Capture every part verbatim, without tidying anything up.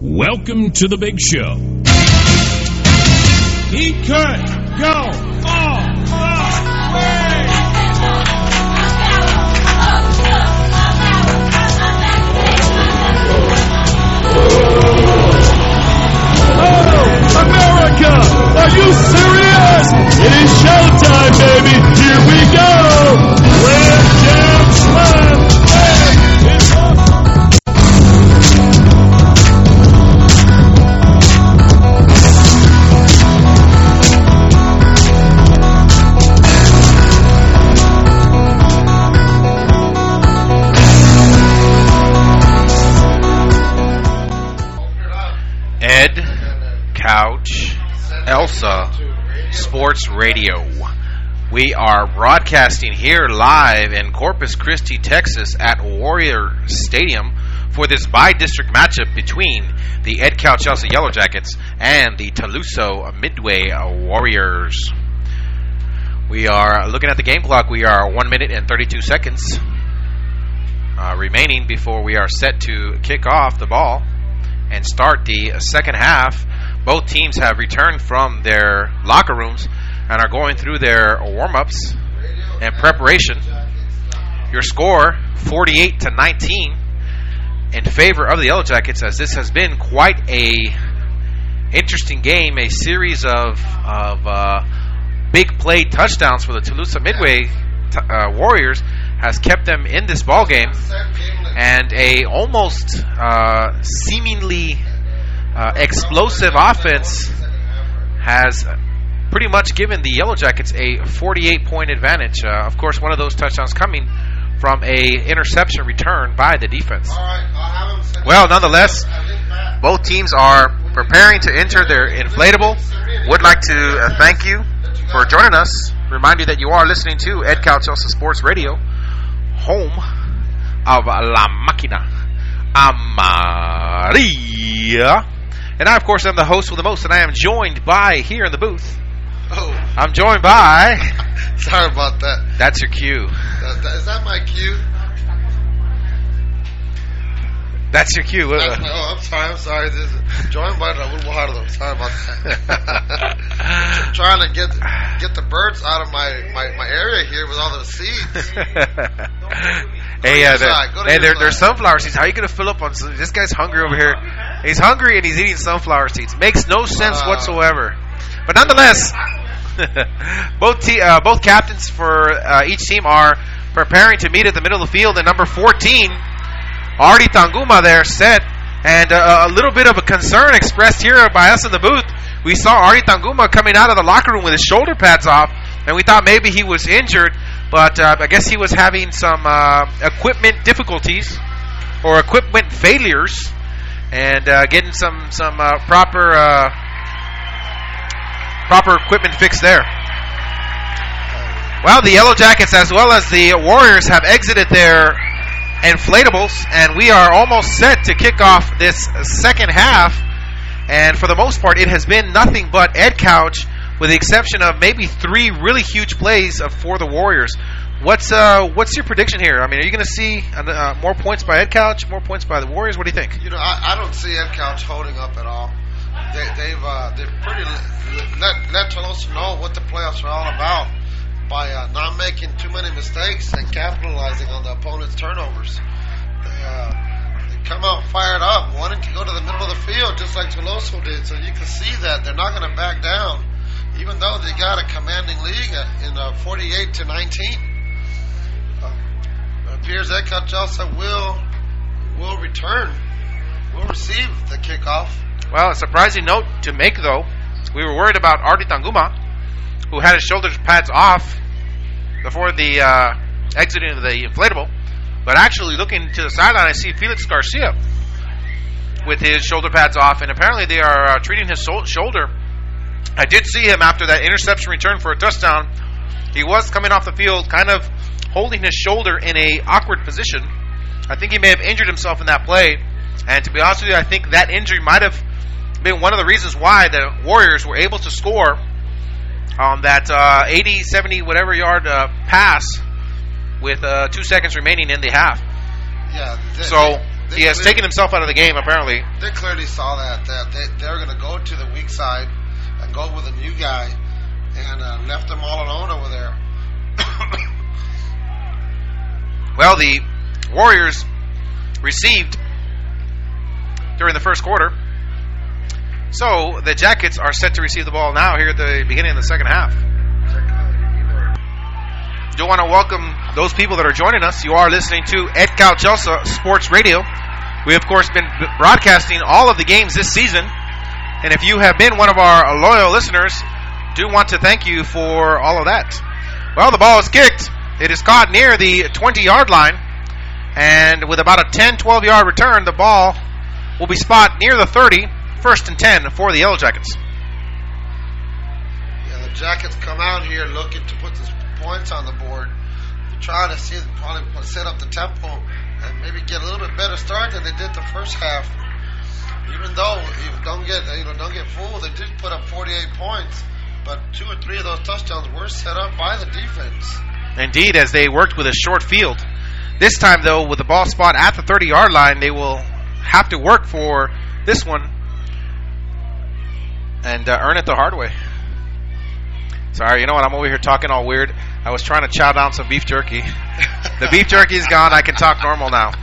Welcome to the big show. He could go all the way. Oh, America! Are you serious? It is showtime, baby! Here we go! Slam, jam, slam! Hey, it's Ed, Couch, Elsa, Sports Radio. We are broadcasting here live in Corpus Christi, Texas at Warrior Stadium for this bi-district matchup between the Ed Couch Elsa Yellow Jackets and the Taluso Midway Warriors. We are looking at the game clock. We are one minute and thirty-two seconds uh, remaining before we are set to kick off the ball and start the second half. Both teams have returned from their locker rooms and are going through their warm-ups and preparation. Your score, forty-eight to nineteen, in favor of the Yellow Jackets, as this has been quite a interesting game, a series of of uh, big play touchdowns for the Talusa Midway t- uh, Warriors has kept them in this ball game, and a almost uh, seemingly uh, explosive offense has pretty much given the Yellow Jackets a forty-eight point advantage. Uh, of course, one of those touchdowns coming from a interception return by the defense. Well, nonetheless, both teams are preparing to enter their inflatable. Would like to uh, thank you for joining us. Remind you that you are listening to Ed Couch Elsa Sports Radio, home of La Máquina Amarilla. And I, of course, am the host with the most, and I am joined by, here in the booth, Oh. I'm joined by... Sorry about that. That's your cue. That, that, is that my cue? That's your cue. That's my, oh, I'm sorry, I'm sorry. This is joined by Raul Guajardo. Sorry about that. Trying to get get the birds out of my, my, my area here with all the seeds. Hey, uh, there, hey there, side. there's sunflower seeds. How are you going to fill up on some, this guy's hungry over here. He's hungry and he's eating sunflower seeds. Makes no sense Uh, whatsoever. But nonetheless, both te- uh, both captains for uh, each team are preparing to meet at the middle of the field. And number fourteen, Artie Tanguma there set. And uh, a little bit of a concern expressed here by us in the booth. We saw Artie Tanguma coming out of the locker room with his shoulder pads off, and we thought maybe he was injured. But uh, I guess he was having some uh, equipment difficulties or equipment failures, and uh, getting some some uh, proper uh, proper equipment fixed there. Well, the Yellow Jackets as well as the Warriors have exited their inflatables, and we are almost set to kick off this second half. And for the most part, it has been nothing but Ed Couch, with the exception of maybe three really huge plays of, for the Warriors. What's uh, what's your prediction here? I mean, are you going to see uh, more points by Ed Couch, more points by the Warriors? What do you think? You know, I, I don't see Ed Couch holding up at all. They, they've uh, they've pretty let let Talusa know what the playoffs are all about by uh, not making too many mistakes and capitalizing on the opponent's turnovers. They, uh, they come out fired up, wanting to go to the middle of the field just like Talusa did. So you can see that they're not going to back down, even though they got a commanding lead in uh, forty-eight to nineteen. Uh, it appears Ed Couch Elsa will will return, will receive the kickoff. Well, a surprising note to make, though. We were worried about Artie Tanguma, who had his shoulder pads off before the uh, exiting of the inflatable. But actually, looking to the sideline, I see Felix Garcia with his shoulder pads off, and apparently they are uh, treating his so- shoulder. I did see him after that interception return for a touchdown. He was coming off the field, kind of holding his shoulder in a awkward position. I think he may have injured himself in that play. And to be honest with you, I think that injury might have been one of the reasons why the Warriors were able to score on that uh, eighty, seventy, whatever yard uh, pass with uh, two seconds remaining in the half. Yeah. They, So they he has clearly, taken himself out of the game, apparently. They clearly saw that, that they, they're going to go to the weak side and go with a new guy, and uh, left them all alone over there. Well, the Warriors received during the first quarter. So the Jackets are set to receive the ball now here at the beginning of the second half. Do want to welcome those people that are joining us. You are listening to Ed Couch Elsa Sports Radio. We, of course, been broadcasting all of the games this season. And if you have been one of our loyal listeners, do want to thank you for all of that. Well, the ball is kicked. It is caught near the twenty-yard line. And with about a ten, twelve-yard return, the ball will be spot near the thirty, first and ten for the Yellow Jackets. Yeah, the Jackets come out here looking to put the points on the board, trying to see probably set up the tempo and maybe get a little bit better start than they did the first half. Even though you don't get you know don't get fooled, they did put up forty-eight points, but two or three of those touchdowns were set up by the defense. Indeed, as they worked with a short field. This time, though, with the ball spot at the thirty-yard line, they will have to work for this one and uh, earn it the hard way. Sorry, you know what? I'm over here talking all weird. I was trying to chow down some beef jerky. The beef jerky is gone. I can talk normal now.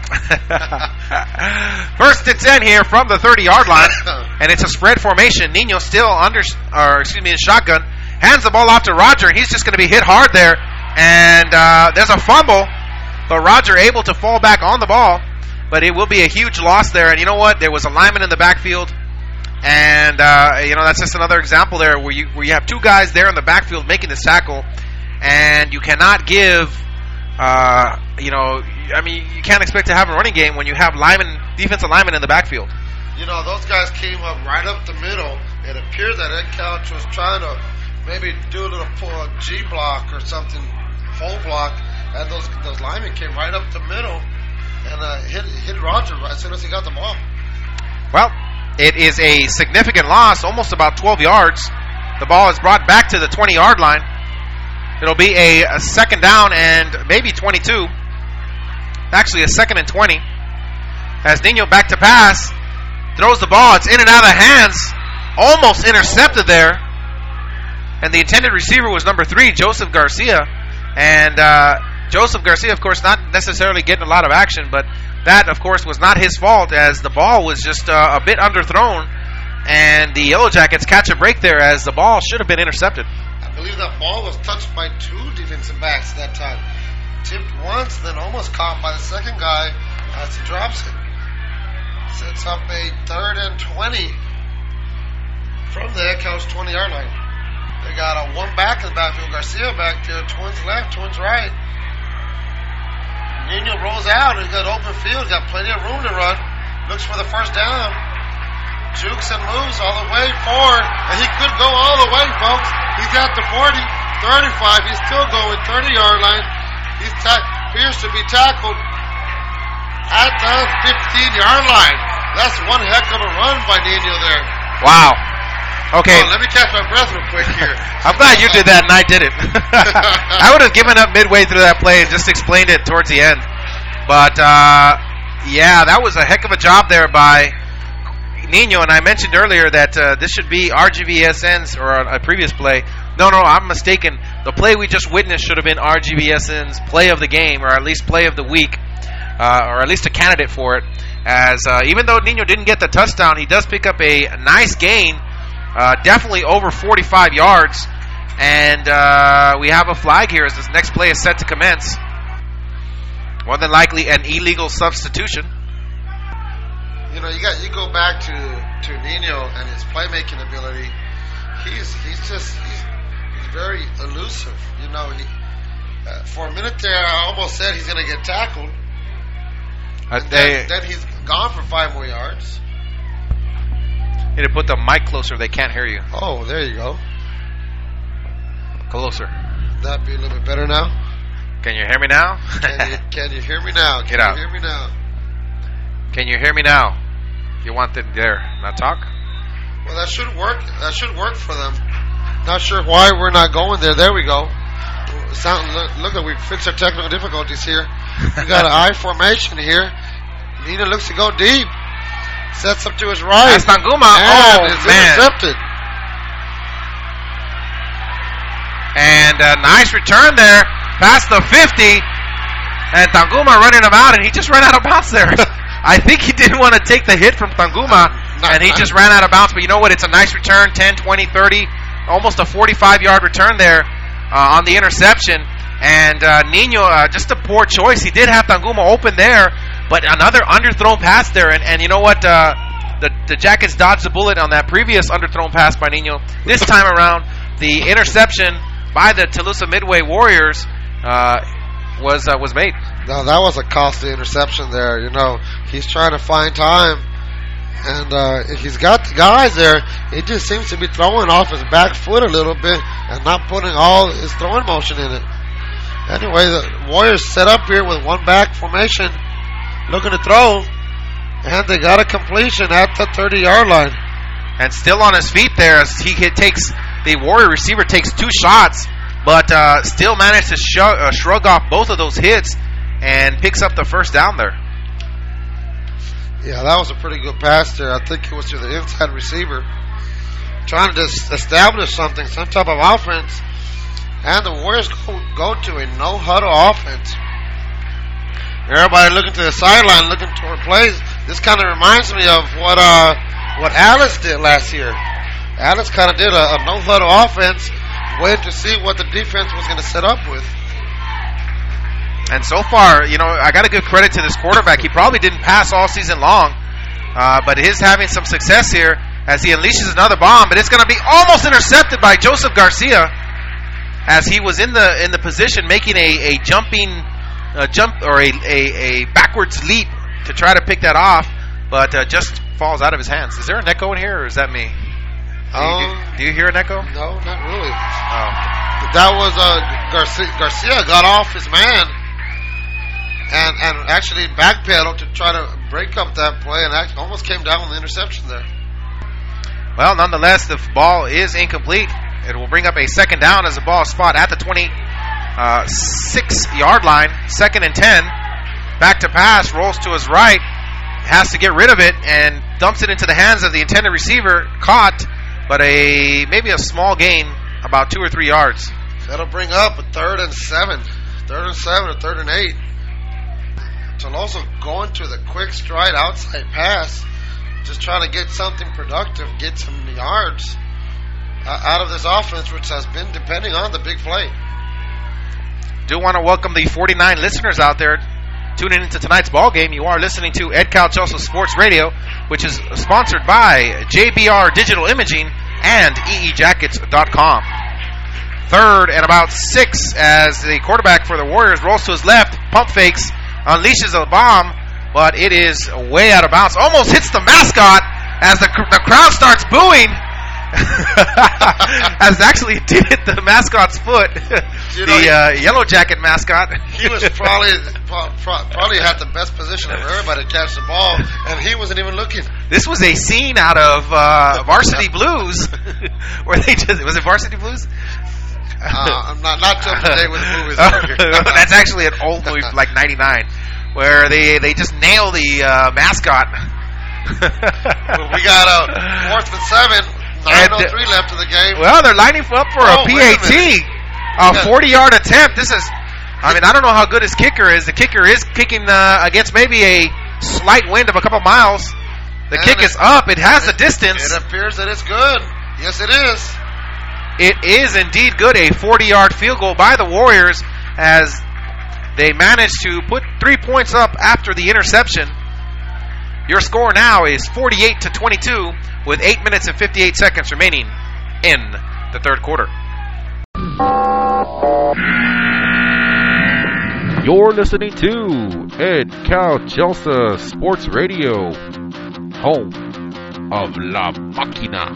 First and ten here from the thirty-yard line, and it's a spread formation. Nino still under, or excuse me, in shotgun. Hands the ball off to Roger, and he's just going to be hit hard there. And uh, there's a fumble, but Roger able to fall back on the ball. But it will be a huge loss there. And you know what? There was a lineman in the backfield. And, uh, you know, that's just another example there where you where you have two guys there in the backfield making this tackle. And you cannot give, uh, you know, I mean, you can't expect to have a running game when you have linemen, defensive linemen in the backfield. You know, those guys came up right up the middle. It appeared that Ed Couch was trying to maybe do a little pull, G block or something, full block, and those those linemen came right up the middle and uh, hit hit Roger right as soon as he got the ball. Well, it is a significant loss, almost about twelve yards. The ball is brought back to the twenty-yard line. It'll be a, a second down and maybe twenty-two. Actually, a second and twenty. As Nino back to pass, throws the ball. It's in and out of the hands. Almost intercepted there. And the intended receiver was number three, Joseph Garcia. And uh, Joseph Garcia, of course, not necessarily getting a lot of action, but that, of course, was not his fault as the ball was just uh, a bit underthrown. And the Yellow Jackets catch a break there as the ball should have been intercepted. I believe that ball was touched by two defensive backs at that time. Tipped once, then almost caught by the second guy as he drops it. Sets up a third and twenty from the Ed Couch twenty-yard line. They got a one back in the backfield. Garcia back there. Twins left, twins right. Nino rolls out. He's got open field. Got plenty of room to run. Looks for the first down. Jukes and moves all the way forward. And he could go all the way, folks. He's at the forty, thirty-five. He's still going. thirty-yard line. He ta- appears to be tackled at the fifteen-yard line. That's one heck of a run by Nino there. Wow. Okay. Oh, let me catch my breath real quick here. I'm glad you did that and I did it. I would have given up midway through that play and just explained it towards the end. But, uh, yeah, that was a heck of a job there by Nino. And I mentioned earlier that uh, this should be R G V S N's or a, a previous play. No, no, I'm mistaken. The play we just witnessed should have been R G V S N's play of the game, or at least play of the week, uh, or at least a candidate for it. As uh, even though Nino didn't get the touchdown, he does pick up a nice gain. Uh, definitely over forty-five yards, and uh, we have a flag here as this next play is set to commence. More than likely an illegal substitution. You know, you got you go back to, to Nino and his playmaking ability. He's he's just he's, he's very elusive. You know, he, uh, for a minute there, I almost said he's going to get tackled. Uh, And they then, then he's gone for five more yards. need to put the mic closer. They can't hear you. Oh, there you go. Closer. That'd be a little bit better now. Can you hear me now? Can you, can you hear me now? Can Get you out. hear me now? Can you hear me now? You want them there? Not talk? Well, that should work. That should work for them. Not sure why we're not going there. There we go. Sound, look, look, we fixed our technical difficulties here. We got an I formation here. Nina looks to go deep. Sets up to his right. That's Tanguma. And Oh, it's man. intercepted. And a nice return there past the fifty. And Tanguma running him out, and he just ran out of bounds there. I think he didn't want to take the hit from Tanguma, and he just ran out of bounds. But you know what? It's a nice return, ten, twenty, thirty, almost a forty-five-yard return there uh, on the interception. And uh, Nino, uh, just a poor choice. He did have Tanguma open there, but another underthrown pass there. And, and you know what? Uh, the, the Jackets dodged the bullet on that previous underthrown pass by Nino. This time around, the interception by the Tolosa Midway Warriors uh, was uh, was made. No, that was a costly interception there. You know, he's trying to find time, and uh, if he's got the guys there, he just seems to be throwing off his back foot a little bit and not putting all his throwing motion in it. Anyway, the Warriors set up here with one back formation, looking to throw, and they got a completion at the thirty-yard line. And still on his feet there as he hit, takes the Warrior receiver takes two shots, but uh, still managed to sh- uh, shrug off both of those hits and picks up the first down there. Yeah, that was a pretty good pass there. I think it was to the inside receiver, trying to just establish something, some type of offense. And the Warriors go, go to a no-huddle offense. Everybody looking to the sideline, looking toward plays. This kind of reminds me of what uh, what Alice did last year. Alice kind of did a, a no-huddle offense, waiting to see what the defense was going to set up with. And so far, you know, I got to give credit to this quarterback. He probably didn't pass all season long, uh, but he's having some success here as he unleashes another bomb. But it's going to be almost intercepted by Joseph Garcia, as he was in the in the position making a, a jumping uh, jump or a, a, a backwards leap to try to pick that off, but uh, just falls out of his hands. Is there an echo in here, or is that me? Do you, Um, do, do you hear an echo? No, not really. Oh. That was uh, Garcia, Garcia got off his man and and actually backpedaled to try to break up that play and act, almost came down with the interception there. Well, nonetheless, the ball is incomplete. It will bring up a second down as the ball spot at the twenty-six-yard line. Second and ten. Back to pass. Rolls to his right. Has to get rid of it and dumps it into the hands of the intended receiver. Caught, but a maybe a small gain, about two or three yards. That'll bring up a third and seven. Third and seven or third and eight. Tolosa going to the quick stride outside pass. Just trying to get something productive, get some yards uh, out of this offense, which has been depending on the big play. Do want to welcome the forty-nine listeners out there tuning into tonight's ball game. You are listening to Ed Calchelso Sports Radio, which is sponsored by J B R Digital Imaging and E E Jackets dot com. Third and about six as the quarterback for the Warriors rolls to his left, pump fakes, unleashes a bomb, but it is way out of bounds. Almost hits the mascot as the, the crowd starts booing. As actually did hit the mascot's foot. You know, the uh, Yellow Jacket mascot. He was probably probably had the best position of everybody to catch the ball, and he wasn't even looking. This was a scene out of uh, Varsity Blues, where they just was it Varsity Blues? Uh, I'm not not up to date with the movies. over here. That's actually an old movie, like ninety-nine, where they they just nail the uh, mascot. We got a fourth and seven, nine oh three left in the game. Well, they're lining up for Oh, a P wait A a T, minute. a Yeah. forty-yard attempt. This is, I mean, I don't know how good his kicker is. The kicker is kicking uh, against maybe a slight wind of a couple miles. The And kick it- is up. It has the It- distance. It appears that it's good. Yes, it is. It is indeed good. A forty-yard field goal by the Warriors as they managed to put three points up after the interception. Your score now is forty-eight to twenty-two with eight minutes and fifty-eight seconds remaining in the third quarter. You're listening to Ed Calchelso Sports Radio, home of La Máquina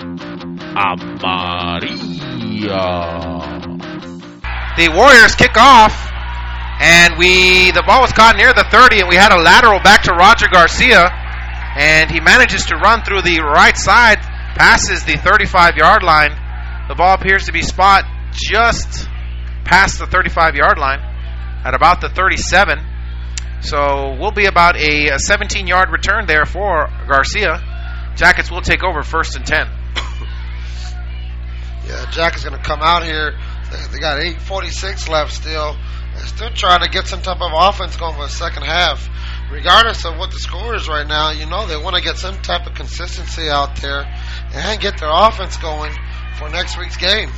Amarilla. The Warriors kick off, and we the ball was caught near the thirty, and we had a lateral back to Roger Garcia, and he manages to run through the right side, passes the thirty-five-yard line. The ball appears to be spot just past the thirty-five-yard line at about the thirty-seven. So we'll be about a seventeen-yard return there for Garcia. Jackets will take over first and ten. Yeah, Jackets going to come out here. They, they got eight forty-six left still. They're still trying to get some type of offense going for the second half. Regardless of what the score is right now, you know they want to get some type of consistency out there and get their offense going for next week's game.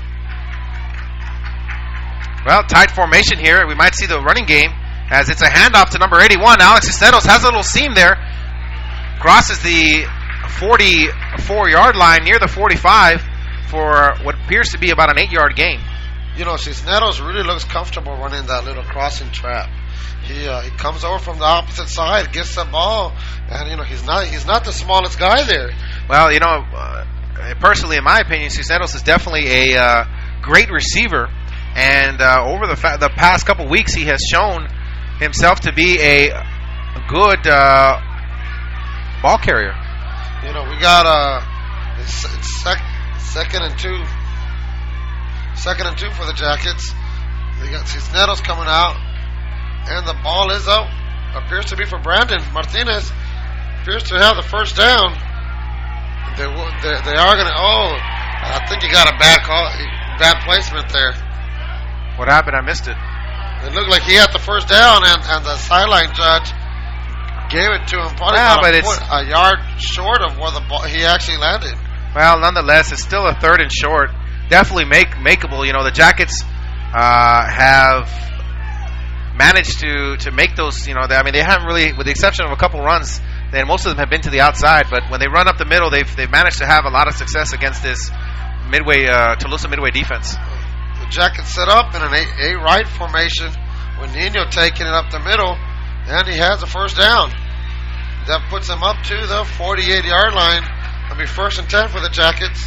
Well, tight formation here. We might see the running game as it's a handoff to number eighty-one. Alex Cisneros has a little seam there. Crosses the forty-four-yard line near the forty-five for what appears to be about an eight-yard gain. You know, Cisneros really looks comfortable running that little crossing trap. He uh, he comes over from the opposite side, gets the ball, and you know he's not he's not the smallest guy there. Well, you know, uh, personally, in my opinion, Cisneros is definitely a uh, great receiver, and uh, over the fa- the past couple weeks, he has shown himself to be a good uh, ball carrier. You know, we got uh, it's, it's sec- second and two, second and two for the Jackets. We got Cisneros coming out. And the ball is out. Appears to be for Brandon Martinez. Appears to have the first down. They they, they are going to. Oh, I think he got a bad call, bad placement there. What happened? I missed it. It looked like he had the first down, and, and the sideline judge gave it to him probably Yeah, about but a, it's- foot, a yard short of where the ball he actually landed. Well, nonetheless, it's still a third and short. Definitely make makeable. You know, the Jackets uh, have managed to, to make those, you know, they, I mean, they haven't really, with the exception of a couple runs, then most of them have been to the outside, but when they run up the middle, they've they've managed to have a lot of success against this Midway, uh, Tolosa Midway defense. The Jackets set up in an A, a right formation with Nino taking it up the middle, and he has the first down. That puts him up to the forty-eight-yard line. It'll be first and ten for the Jackets.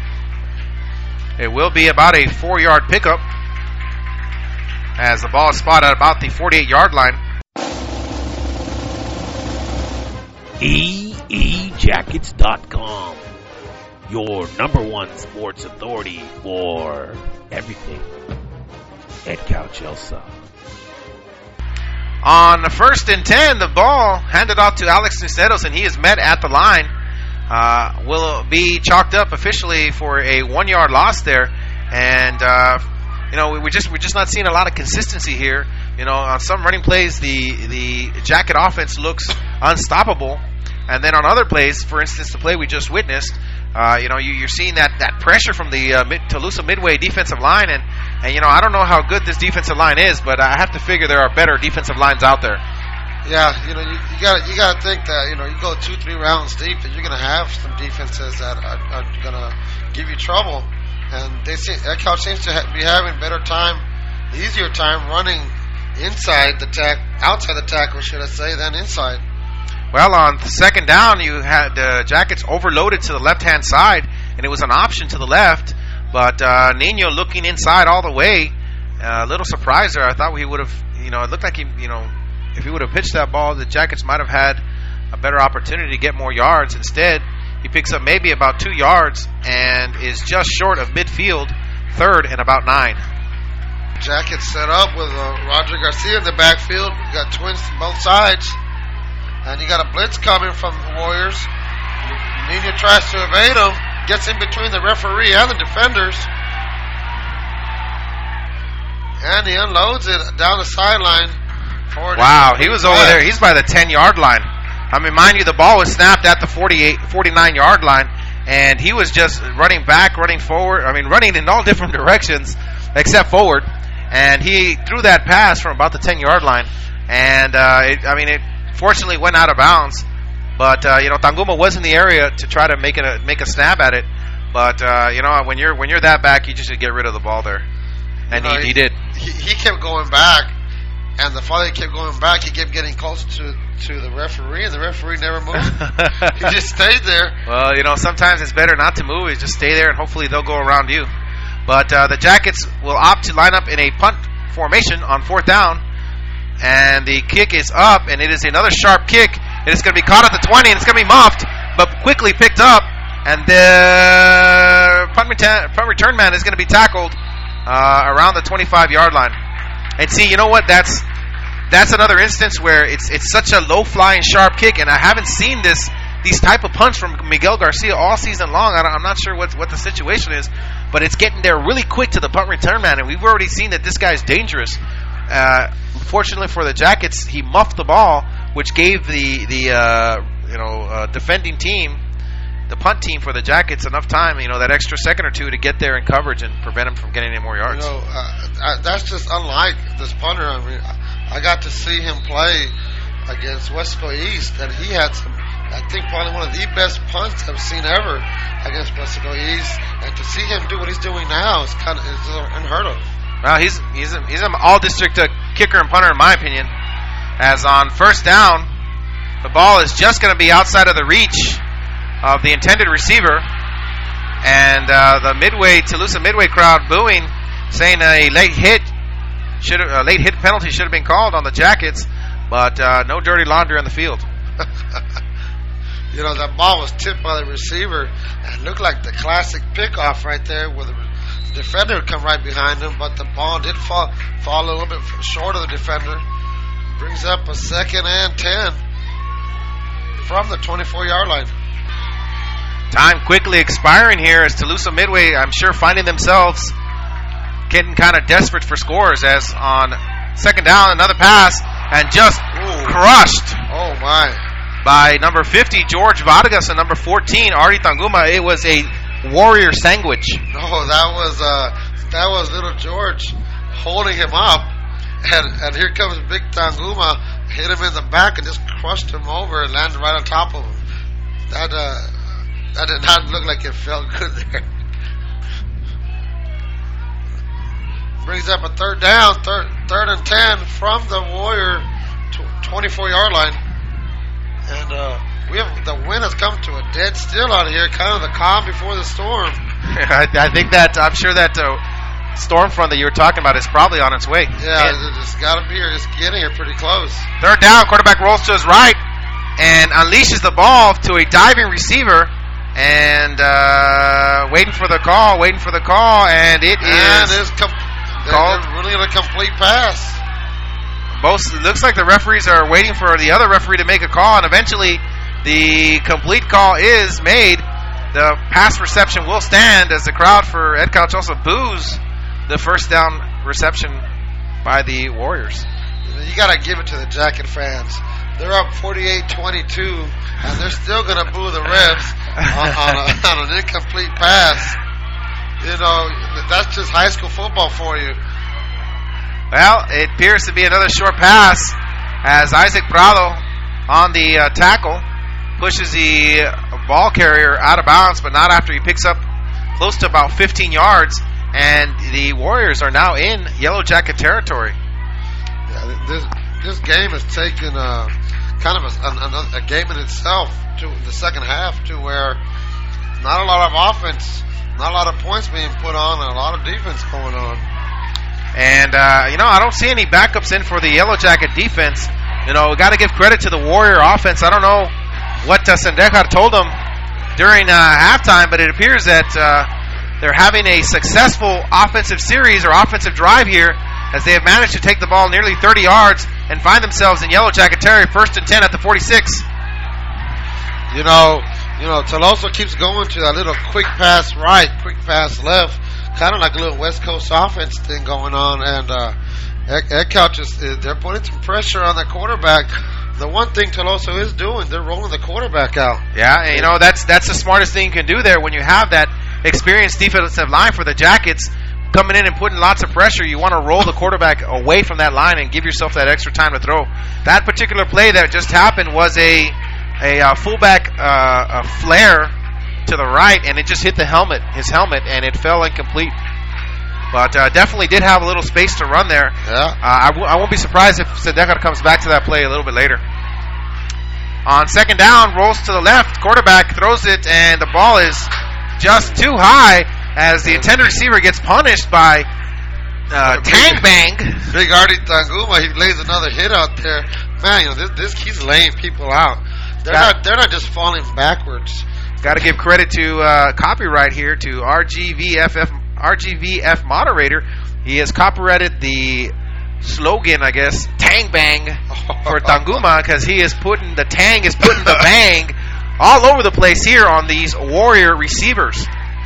It will be about a four-yard pickup as the ball is spotted at about the forty-eight-yard line. E E Jackets dot com, your number one sports authority for everything. Ed Couchelsa. On the first and ten, the ball handed off to Alex Cisneros, and he is met at the line. Uh, will be chalked up officially for a one-yard loss there, and uh, you know we just we're just not seeing a lot of consistency here. You know, on some running plays, the the Jacket offense looks unstoppable, and then on other plays, for instance, the play we just witnessed, uh, you know, you, you're seeing that, that pressure from the uh, mid, Tolosa Midway defensive line, and and you know I don't know how good this defensive line is, but I have to figure there are better defensive lines out there. Yeah, you know, you, you got you got to think that, you know, you go two, three rounds deep, and you're going to have some defenses that are, are going to give you trouble. And they see, Eckhout seems to ha- be having better time, easier time running inside the tack, outside the tackle, should I say, than inside. Well, on the second down, you had the uh, Jackets overloaded to the left-hand side, and it was an option to the left. But uh, Nino looking inside all the way, uh, a little surprised there. I thought he would have, you know, it looked like he, you know, if he would have pitched that ball, the Jackets might have had a better opportunity to get more yards. Instead, he picks up maybe about two yards and is just short of midfield, third and about nine. Jackets set up with uh, Roger Garcia in the backfield. You got twins on both sides. And you got a blitz coming from the Warriors. Nino tries to evade him, gets in between the referee and the defenders. And he unloads it down the sideline. Wow, he was over there. He's by the ten-yard line. I mean, mind you, the ball was snapped at the forty-eight, forty-nine-yard line, and he was just running back, running forward. I mean, running in all different directions except forward. And he threw that pass from about the ten-yard line. And, uh, it, I mean, it fortunately went out of bounds. But, uh, you know, Tanguma was in the area to try to make, it a, make a stab at it. But, uh, you know, when you're when you're that back, you just get rid of the ball there. And you know, he, he he did. He, he kept going back. And the farther he kept going back, he kept getting closer to, to the referee, and the referee never moved. He just stayed there. Well, you know, sometimes it's better not to move. You just stay there, and hopefully they'll go around you. But uh, the Jackets will opt to line up in a punt formation on fourth down. And the kick is up, and it is another sharp kick. It is going to be caught at the twenty, and it's going to be muffed, but quickly picked up. And the punt return, punt return man is going to be tackled uh, around the twenty-five-yard line. And see, you know what? That's that's another instance where it's it's such a low-flying, sharp kick, and I haven't seen this these type of punts from Miguel Garcia all season long. I don't, I'm not sure what what the situation is, but it's getting there really quick to the punt return man, and we've already seen that this guy's dangerous. Uh, fortunately for the Jackets, he muffed the ball, which gave the the uh, you know uh, defending team, the punt team for the Jackets, enough time, you know, that extra second or two to get there in coverage and prevent him from getting any more yards. You know, uh, I, that's just unlike this punter. I mean, I got to see him play against Wesco East, and he had some, I think, probably one of the best punts I've seen ever against Wesco East. And to see him do what he's doing now is kind of is unheard of. Well, he's he's a, he's an all-district uh, kicker and punter, in my opinion. As on first down, the ball is just going to be outside of the reach of the intended receiver, and uh, the Midway Toulouse Midway crowd booing, saying a late hit should a late hit penalty should have been called on the Jackets, but uh, no dirty laundry on the field. You know, that ball was tipped by the receiver and looked like the classic pickoff right there, where the defender would come right behind him, but the ball did fall fall a little bit short of the defender. Brings up a second and ten from the twenty-four-yard line. Time quickly expiring here as Toulouse Midway, I'm sure, finding themselves getting kind of desperate for scores, as on second down, another pass, and just Ooh. crushed. Oh, my. By number fifty, George Vargas, and number fourteen, Artie Tanguma. It was a warrior sandwich. No, that was uh, that was little George holding him up, and, and here comes big Tanguma, hit him in the back and just crushed him over and landed right on top of him. That uh, that did not look like it felt good there. Brings up a third down, third, third and ten from the Warrior twenty-four-yard line. And uh, we have the wind has come to a dead still out here, kind of the calm before the storm. I, I think that I'm sure that uh, storm front that you were talking about is probably on its way. Yeah, and it's got to be here. It's getting here pretty close. Third down, quarterback rolls to his right and unleashes the ball to a diving receiver, and uh, waiting for the call, waiting for the call, and it and is it's com- called. They're really a complete pass. Both, it looks like the referees are waiting for the other referee to make a call, and eventually the complete call is made. The pass reception will stand as the crowd for Ed Couch also boos the first down reception by the Warriors. You got to give it to the Jacket fans. They're up forty-eight twenty-two, and they're still going to boo the refs on, on, a, on an incomplete pass. You know, that's just high school football for you. Well, it appears to be another short pass as Isaac Prado on the uh, tackle pushes the ball carrier out of bounds, but not after he picks up close to about fifteen yards, and the Warriors are now in Yellow Jacket territory. Yeah, this this game has taken uh, kind of a, a, a game in itself to the second half, to where not a lot of offense, not a lot of points being put on, and a lot of defense going on. And, uh, you know, I don't see any backups in for the Yellow Jacket defense. You know, we got to give credit to the Warrior offense. I don't know what uh, Sendejar told them during uh, halftime, but it appears that uh, they're having a successful offensive series or offensive drive here, as they have managed to take the ball nearly thirty yards and find themselves in Yellow Jacket territory, first and ten at the forty-six. You know, you know, Tolosa keeps going to that little quick pass right, quick pass left, kind of like a little West Coast offense thing going on, and uh, Ed Couch is, they're putting some pressure on the quarterback. The one thing Tolosa is doing, they're rolling the quarterback out. Yeah, and you know, that's that's the smartest thing you can do there when you have that experienced defensive line for the Jackets coming in and putting lots of pressure. You want to roll the quarterback away from that line and give yourself that extra time to throw. That particular play that just happened was a a uh, fullback uh, a flare to the right, and it just hit the helmet, his helmet, and it fell incomplete. But uh, definitely did have a little space to run there. Yeah. Uh, I, w- I won't be surprised if Sendejar comes back to that play a little bit later. On second down, rolls to the left, quarterback throws it, and the ball is just too high as the intended receiver gets punished by uh, Tang Bang. Big Artie Tanguma, he lays another hit out there. Man, you know, this, this he's laying people out. They're Got, not they're not just falling backwards. Got to give credit to uh, copyright here to R G V F F R G V F moderator. He has copyrighted the slogan, I guess, Tang Bang for Tanguma, because he is putting, the Tang is putting the bang all over the place here on these Warrior receivers.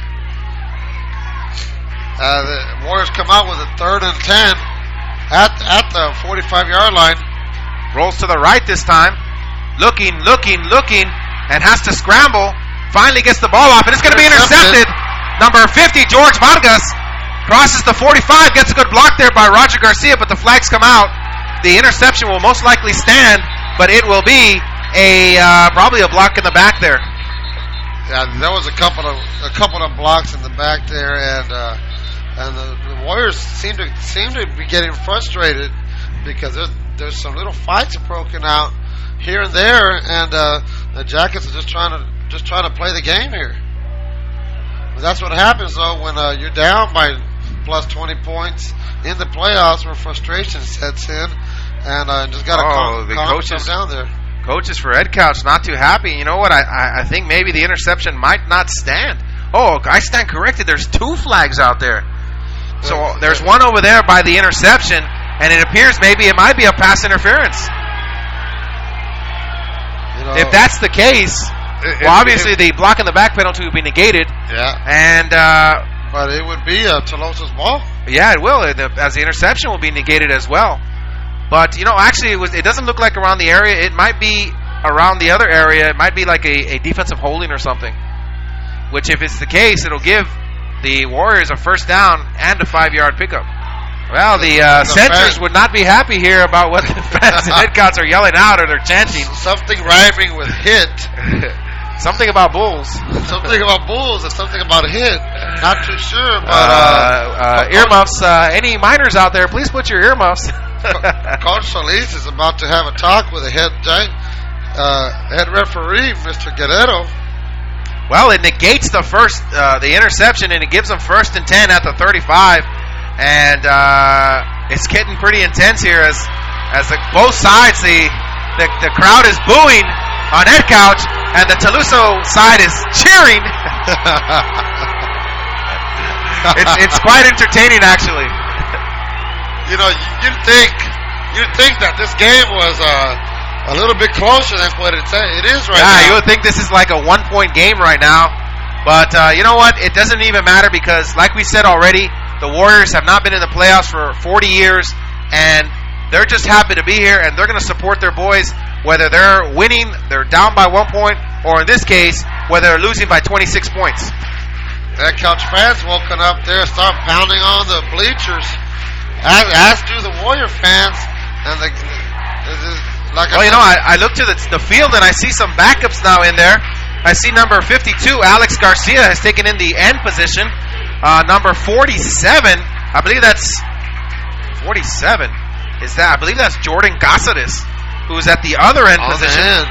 Uh, the Warriors come out with a third and ten at at the forty-five-yard line. Rolls to the right this time. Looking, looking, looking, and has to scramble. Finally gets the ball off, and it's going to be intercepted. Number fifty, George Vargas, crosses the forty-five, gets a good block there by Roger Garcia, but the flags come out. The interception will most likely stand, but it will be a uh, probably a block in the back there. Yeah, there was a couple of a couple of blocks in the back there, and uh, and the, the Warriors seem to seem to be getting frustrated because there's there's some little fights broken out here and there, and uh, the Jackets are just trying to just trying to play the game here. But that's what happens though when uh, you're down by plus twenty points in the playoffs, where frustration sets in, and uh, just got to oh, calm, the calm coaches down there. Coaches for Ed Couch not too happy. You know what? I, I I think maybe the interception might not stand. Oh, I stand corrected. There's two flags out there. So Yeah, there's yeah. one over there by the interception, and it appears maybe it might be a pass interference. You know, If that's the case, it- well, it- obviously it- the block in the back penalty would be negated, yeah, and uh, but it would be uh, Tolosa's ball. yeah, it will, The- as the interception will be negated as well. But you know, actually, it was. It doesn't look like around the area. It might be around the other area. It might be like a, a defensive holding or something. Which, if it's the case, it'll give the Warriors a first down and a five-yard pickup. Well, the uh, The censors fans- would not be happy here about what the fans and head counts are yelling out or they're chanting. Something rhyming with hit. Something about Bulls. Something about Bulls and something about hit. Not too sure, but Uh, uh, uh, Coach- earmuffs. Uh, any minors out there, please put your earmuffs. Coach Solis is about to have a talk with the head uh, head referee, Mister Guerrero. Well, it negates the first, uh, the interception, and it gives them first and ten at the thirty-five. And uh, it's getting pretty intense here as as the, both sides, the, the the crowd is booing on Ed Couch, and the Taluso side is cheering. it's it's quite entertaining, actually. You know, you'd think you'd think that this game was uh, a little bit closer than what it's, it is right Yeah, now. you would think this is like a one-point game right now. But uh, you know what? It doesn't even matter because, like we said already, the Warriors have not been in the playoffs for forty years, and they're just happy to be here, and they're going to support their boys, whether they're winning, they're down by one point, or in this case, whether they're losing by twenty-six points. That Couch fans woken up there, start pounding on the bleachers, as, as do the Warrior fans. And the, this is, like Well, I you know, I, I look to the, the field, and I see some backups now in there. I see number fifty-two, Alex Garcia, has taken in the end position. Uh, number forty-seven, I believe that's forty-seven. Is that? I believe that's Jordan Casares, who's at the other end on the position. end.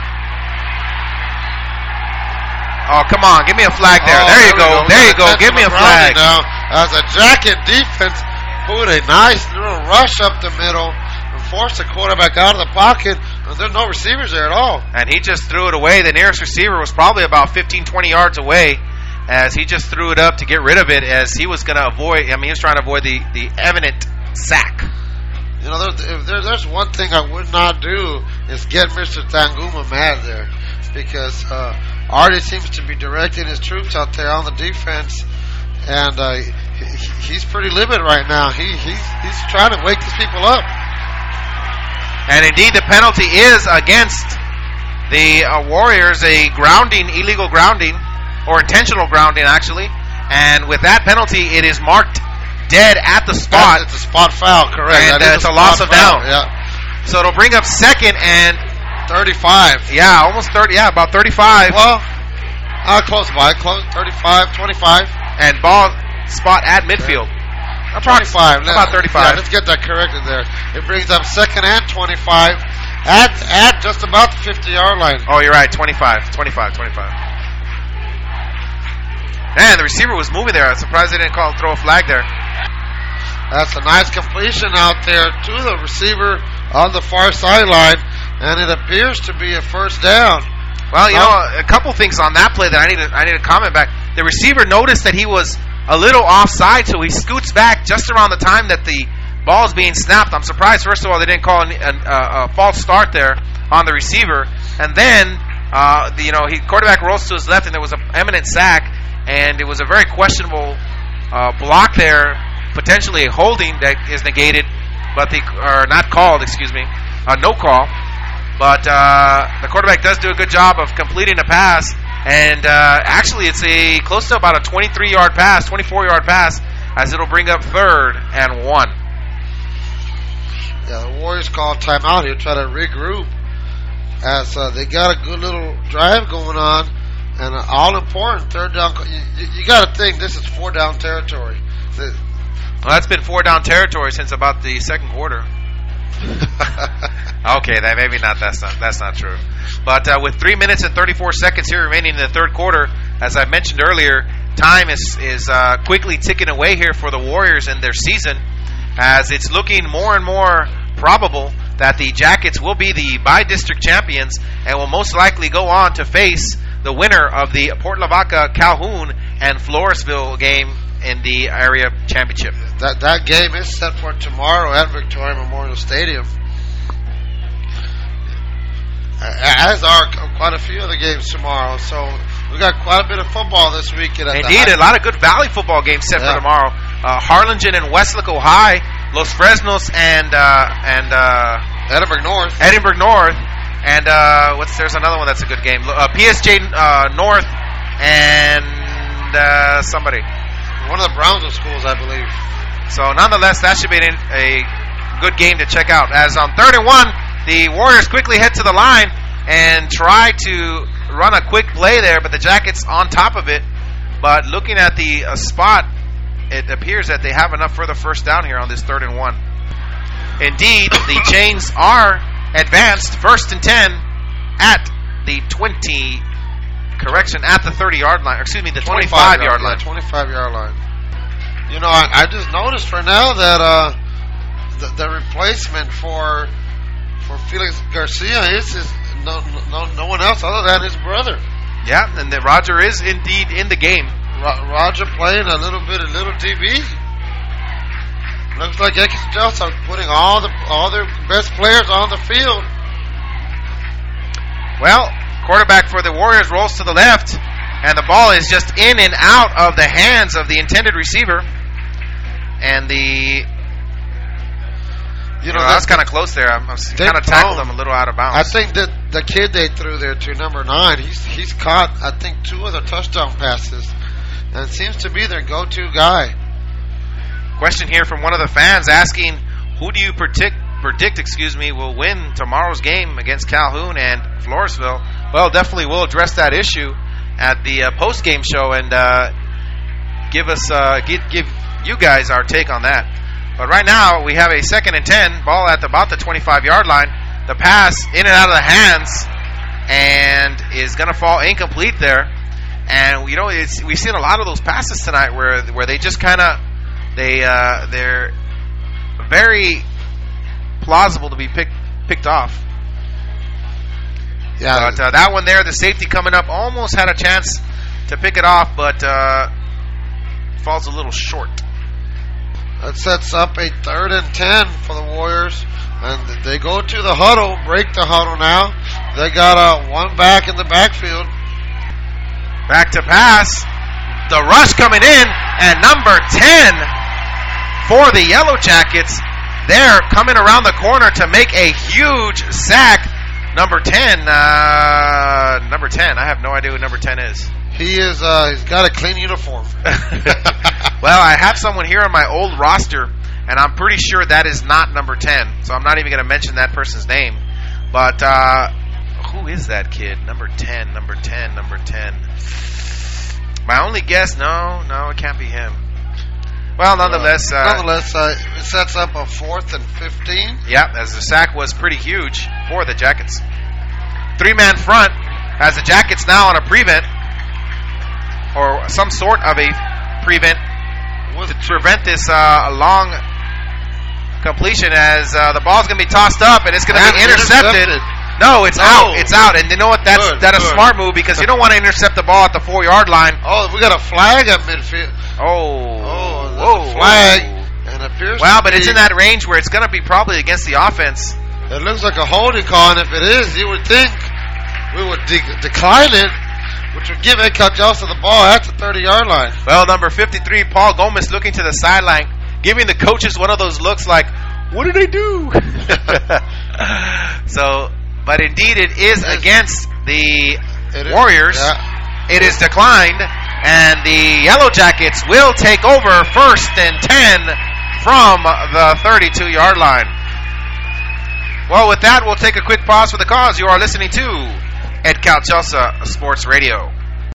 Oh, come on, give me a flag there. Oh, there you we go. There you go. Got Give me a Brownie flag. Now, as a Jacket defense put a nice little rush up the middle and forced the quarterback out of the pocket. There's no receivers there at all. And he just threw it away. The nearest receiver was probably about fifteen, twenty yards away, as he just threw it up to get rid of it, as he was going to avoid. I mean, he was trying to avoid the the evident sack. You know, there, if there, there's one thing I would not do is get Mister Tanguma mad there, because uh, Artie seems to be directing his troops out there on the defense, and uh, he, he's pretty livid right now. He he's he's trying to wake these people up. And indeed, the penalty is against the uh, Warriors, a grounding, illegal grounding, or intentional grounding, actually. And with that penalty, it is marked dead at the spot. It's a spot foul, correct? And, That uh, is it's a loss spot of foul, down. Yeah, So it'll bring up second and, thirty-five. yeah, almost thirty, yeah, about thirty-five. Well, uh, close by, close, thirty-five, twenty-five. And ball spot at midfield. twenty-five. About Yeah, thirty-five. let's get that corrected there. It brings up second and twenty-five. At, at just about the fifty-yard line. Oh, you're right, twenty-five, twenty-five, twenty-five. Man, the receiver was moving there. I'm surprised they didn't call throw a flag there. That's a nice completion out there to the receiver on the far sideline, and it appears to be a first down. Well, you Oh. know, a couple things on that play that I need to I need to comment back. The receiver noticed that he was a little offside, so he scoots back just around the time that the ball's being snapped. I'm surprised, first of all, they didn't call an, an, uh, a false start there on the receiver. And then, uh, the, you know, he quarterback rolls to his left, and there was an imminent sack, and it was a very questionable uh, block there, potentially a holding that is negated, but the or not called, excuse me, a no call. But uh, the quarterback does do a good job of completing a pass, and uh, actually it's a close to about a twenty-three-yard pass, twenty-four-yard pass, as it'll bring up third and one. Yeah, the Warriors call timeout here, try to regroup, as uh, they got a good little drive going on, and uh, all important third down. You, you, you got to think this is four down territory. The, well, that's been four down territory since about the second quarter. Okay, that maybe not. That's not. That's not true. But uh, with three minutes and thirty-four seconds here remaining in the third quarter, as I mentioned earlier, time is is uh, quickly ticking away here for the Warriors and their season, as it's looking more and more probable that the Jackets will be the by-district champions and will most likely go on to face the winner of the Port Lavaca, Calhoun, and Floresville game in the area championship. That that game is set for tomorrow at Victoria Memorial Stadium. As are quite a few of the games tomorrow. So we got quite a bit of football this weekend. Indeed, a lot of good Valley football games set yeah. for tomorrow. Uh, Harlingen and Westlake High, Los Fresnos and uh, and uh, Edinburgh North, Edinburgh North, and uh, what's there's another one that's a good game. Uh, P S J uh, North and uh, somebody. One of the Brownsville schools, I believe. So nonetheless, that should be an, a good game to check out. As on third and one, the Warriors quickly head to the line and try to run a quick play there, but the Jackets on top of it. But looking at the uh, spot, it appears that they have enough for the first down here on this third and one. Indeed, the Chains are advanced first and ten at the twenty. Correction, at the thirty-yard line. Excuse me, the twenty-five-yard line. Yeah, twenty-five-yard line. You know, I, I just noticed right now that uh, the, the replacement for for Felix Garcia is, is no, no no one else other than his brother. Yeah, and then Roger is indeed in the game. Ro- Roger playing a little bit of little D B. Looks like X Johnson putting all the all their best players on the field. Well, quarterback for the Warriors rolls to the left, and the ball is just in and out of the hands of the intended receiver. And the You know, that's kind of close there. I'm, I'm kind of tackled him a little out of bounds. I think that the kid they threw there to number nine, he's he's caught, I think, two of the touchdown passes, and it seems to be their go-to guy. Question here from one of the fans asking, who do you predict, predict excuse me, will win tomorrow's game against Calhoun and Floresville? Well, definitely we'll address that issue at the uh, post-game show and uh, give us uh, give, give you guys our take on that. But right now, we have a second and ten, ball at about the twenty-five-yard line. The pass in and out of the hands and is going to fall incomplete there. And, you know, it's, we've seen a lot of those passes tonight where where they just kind of, they, uh, they're very plausible to be picked picked off. Yeah. But uh, that one there, the safety coming up, almost had a chance to pick it off, but uh, falls a little short. That sets up a third and ten for the Warriors. And they go to the huddle, break the huddle now. They got uh, one back in the backfield. Back to pass. The rush coming in. And number ten for the Yellow Jackets. They're coming around the corner to make a huge sack. Number ten. Uh, number ten. I have no idea who number ten is. He is, uh, he's got a clean uniform. Well, I have someone here on my old roster, and I'm pretty sure that is not number ten. So I'm not even going to mention that person's name. But uh, who is that kid? Number ten, number ten, number ten. My only guess, no, no, it can't be him. Well, nonetheless. Uh, uh, nonetheless, uh, it sets up a fourth and fifteen. Yeah, as the sack was pretty huge for the Jackets. Three-man front as the Jackets now on a prevent, or some sort of a prevent, to prevent this uh, long completion as uh, the ball's going to be tossed up and it's going to be intercepted. intercepted. No, it's no. out. It's out. And you know what? That's good, that's good. a smart move because you don't want to intercept the ball at the four-yard line. Oh, we got a flag at midfield. Oh. Oh, whoa, a flag. Whoa. And it appears. Well, to but be, it's in that range where it's going to be probably against the offense. It looks like a holding call, and if it is, you would think we would de- decline it, which would give Ed Calcelsa the ball at the thirty-yard line. Well, number fifty-three, Paul Gomez, looking to the sideline, giving the coaches one of those looks like, what did I do? So, but indeed it is against the It is, Warriors. yeah. It is declined, and the Yellow Jackets will take over first and ten from the thirty-two-yard line. Well, with that, we'll take a quick pause for the cause. You are listening to Ed Calcelsa Sports Radio.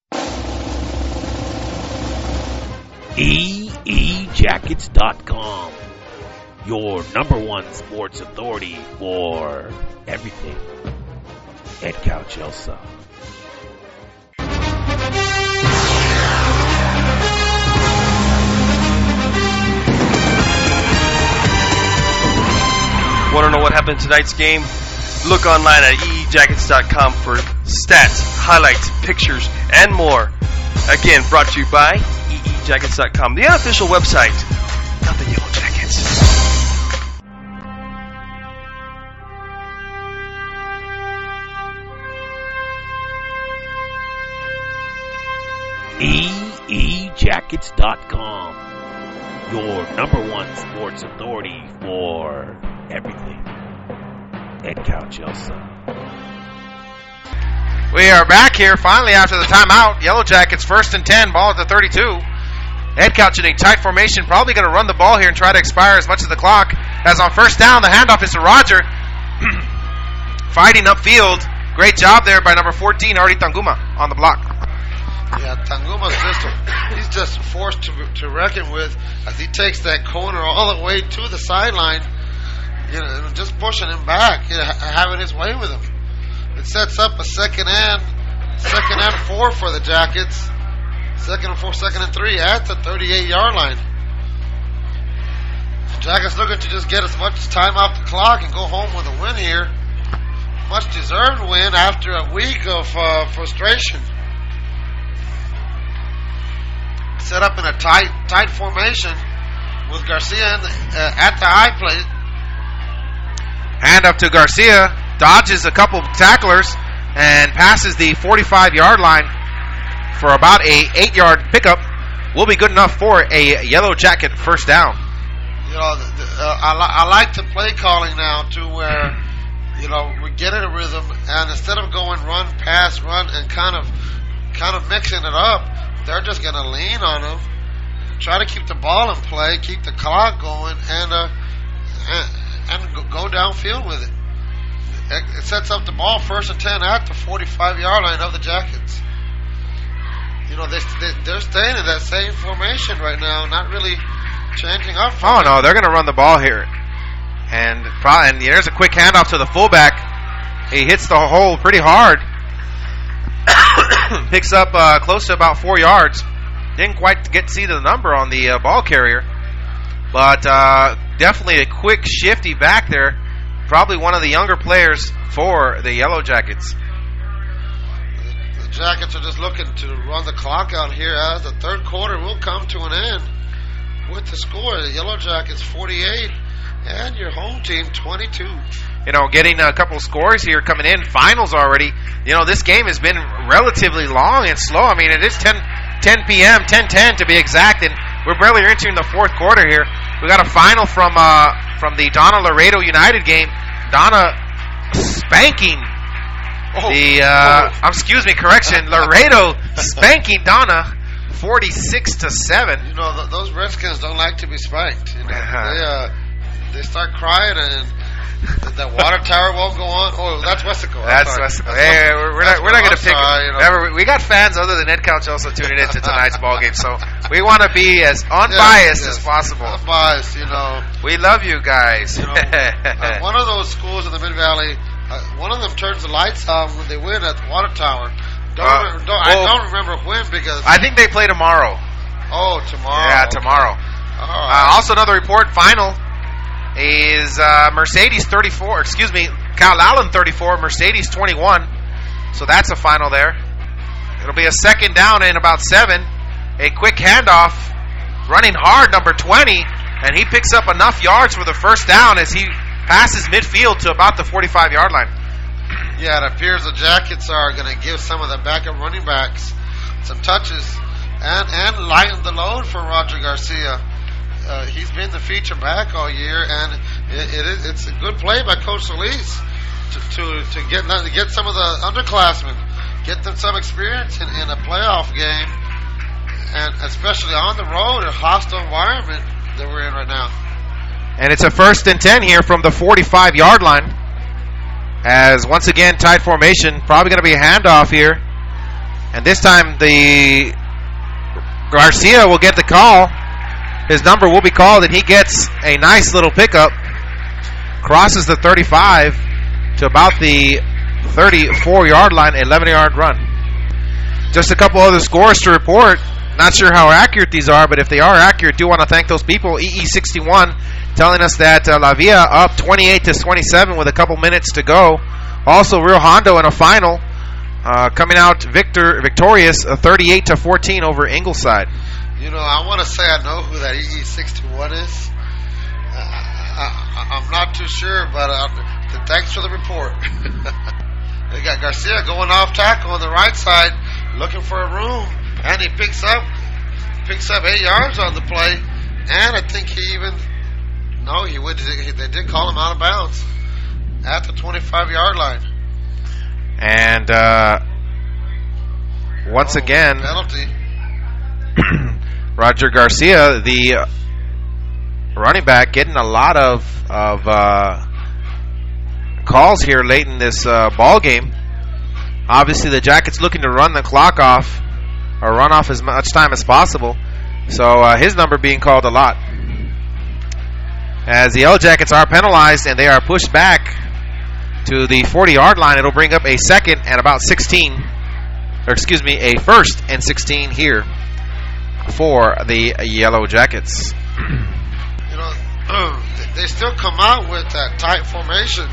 E E Jackets dot com, your number one sports authority for everything. Ed Calcelsa. Want to know what happened in tonight's game? Look online at E E Jackets dot com for stats, highlights, pictures, and more. Again, brought to you by E E Jackets dot com, the unofficial website of the Yellow Jackets. E E Jackets dot com, your number one sports authority for everything. Ed Calcelsa. We are back here finally after the timeout. Yellow Jackets first and ten, ball at the thirty-two. Head coach in a tight formation, probably going to run the ball here and try to expire as much of the clock. As on first down, the handoff is to Roger. Fighting upfield. Great job there by number fourteen, Artie Tanguma, on the block. Yeah, Tanguma's just a, he's just a force to to reckon with as he takes that corner all the way to the sideline. You know, just pushing him back, you know, having his way with him. It sets up a second and second and four for the Jackets. Second and four, second and three at the thirty-eight-yard line. The Jackets looking to just get as much time off the clock and go home with a win here. Much deserved win after a week of uh, frustration. Set up in a tight, tight formation with Garcia in the, uh, at the high plate. Hand up to Garcia, dodges a couple of tacklers, and passes the forty-five-yard line for about a eight-yard pickup. Will be good enough for a Yellow Jacket first down. You know, the, the, uh, I, li- I like the play calling now to where, you know, we get in a rhythm, and instead of going run, pass, run, and kind of, kind of mixing it up, they're just going to lean on them, try to keep the ball in play, keep the clock going, and uh, and, and go, go downfield with it. it. It sets up the ball first and ten at the forty-five-yard line of the Jackets. You know, they, they, they're staying in that same formation right now, not really changing up. Oh, no, they're going to run the ball here. And, probably, and there's a quick handoff to the fullback. He hits the hole pretty hard. Picks up uh, close to about four yards. Didn't quite get to see the number on the uh, ball carrier. But uh, definitely a quick, shifty back there. Probably one of the younger players for the Yellow Jackets. The Jackets are just looking to run the clock out here as the third quarter will come to an end with the score. The Yellow Jackets forty-eight and your home team twenty-two. You know, getting a couple of scores here coming in. Finals already. You know, this game has been relatively long and slow. I mean, it is ten p.m., ten ten to be exact, and we're barely entering the fourth quarter here. We got a final from uh, from the Donna Laredo United game. Donna spanking Oh, the, uh, oh. excuse me, correction, Laredo spanking Donna forty-six to seven. You know, th- those Redskins don't like to be spanked. You know, Uh-huh. they uh, they start crying and th- that water tower won't go on. Oh, that's Westico. I'm That's sorry. Westico. That's Hey, West- we're, we're that's not we're not what- going to I'm pick. sorry, you know. Remember, we got fans other than Ed Couch also tuning into tonight's ball game, so we want to be as unbiased Yes, yes. as possible. Unbiased, you know. We love you guys. You know, uh, one of those schools in the Mid Valley, uh, one of them turns the lights on when they win at the water tower. Don't, Uh, remember, don't, well, I don't remember when because I think they play tomorrow. oh tomorrow. Yeah, okay. tomorrow. All Uh, right. also, another report. Final is uh, Mercedes thirty-four. Excuse me, Cal Allen thirty-four, Mercedes twenty-one. So that's a final there. It'll be a second down in about seven. A quick handoff, running hard, number twenty, and he picks up enough yards for the first down as he passes midfield to about the forty-five-yard line. Yeah, it appears the Jackets are going to give some of the backup running backs some touches and, and lighten the load for Roger Garcia. Uh, he's been the feature back all year, and it, it is, it's a good play by Coach Solis to, to, to get to get some of the underclassmen, get them some experience in, in a playoff game, and especially on the road, a hostile environment that we're in right now. And it's a first and ten here from the forty-five-yard line. As once again, tight formation, probably going to be a handoff here. And this time the Garcia will get the call. His number will be called, and he gets a nice little pickup. Crosses the thirty-five to about the thirty-four-yard line, eleven-yard run. Just a couple other scores to report. Not sure how accurate these are, but if they are accurate, do want to thank those people. E E sixty-one telling us that uh, La Villa up twenty-eight to twenty-seven with a couple minutes to go. Also, Rio Hondo in a final, uh, coming out victor victorious, uh, thirty-eight to fourteen over Ingleside. You know, I want to say I know who that E E sixty-one is. Uh, I, I, I'm not too sure, but uh, thanks for the report. They got Garcia going off tackle on the right side, looking for a room, and he picks up picks up eight yards on the play, and I think he even no, he would. They did call him out of bounds at the twenty-five-yard line. And uh, once oh, again, penalty. Roger Garcia, the running back, getting a lot of of uh, calls here late in this uh, ball game. Obviously, the Jackets looking to run the clock off or run off as much time as possible. So uh, his number being called a lot. As the Yellow Jackets are penalized and they are pushed back to the forty-yard line, it'll bring up a second and about sixteen, or excuse me, a first and sixteen here for the Yellow Jackets. You know, they still come out with that tight formation.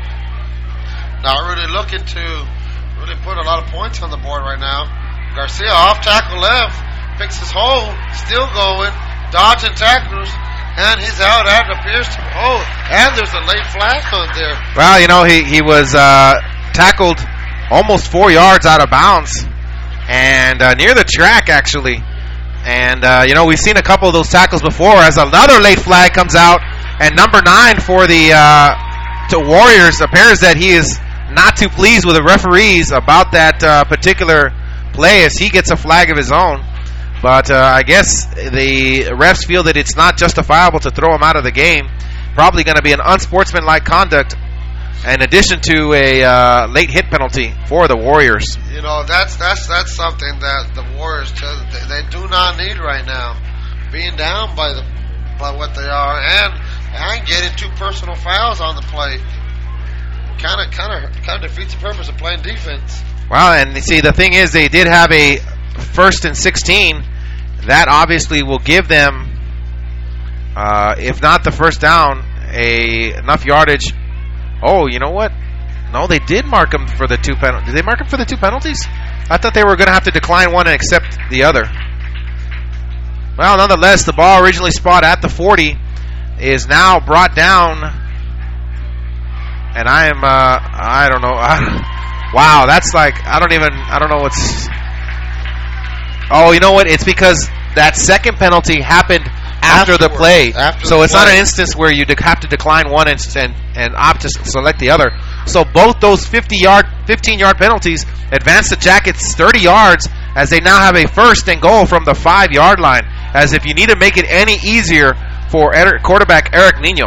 Not really looking to really put a lot of points on the board right now. Garcia off tackle left, picks his hole, still going, dodging tacklers, and he's out. That appears to oh, and there's a late flag on there. Well, you know, he he was uh, tackled almost four yards out of bounds, and uh, near the track actually. And, uh, you know, we've seen a couple of those tackles before as another late flag comes out. And number nine for the uh, to Warriors appears that he is not too pleased with the referees about that uh, particular play as he gets a flag of his own. But uh, I guess the refs feel that it's not justifiable to throw him out of the game. Probably going to be an unsportsmanlike conduct in addition to a uh, late hit penalty for the Warriors. You know, that's that's that's something that the Warriors tell, they, they do not need right now. Being down by the by what they are, and and getting two personal fouls on the play, kind of kind of kind of defeats the purpose of playing defense. Well, and you see, the thing is, they did have a first and sixteen. That obviously will give them, uh, if not the first down, a enough yardage. Oh, you know what? No, they did mark him for the two penalties. Did they mark him for the two penalties? I thought they were going to have to decline one and accept the other. Well, nonetheless, the ball originally spot at the forty is now brought down. And I am, uh, I don't know. I, wow, that's like, I don't even, I don't know what's. Oh, you know what? It's because that second penalty happened after the play. After so the it's play. not an instance where you have to decline one and, and, and opt to select the other. So both those fifty-yard, fifteen-yard penalties advance the Jackets thirty yards as they now have a first and goal from the five-yard line. As if you need to make it any easier for Eric, quarterback Eric Nino.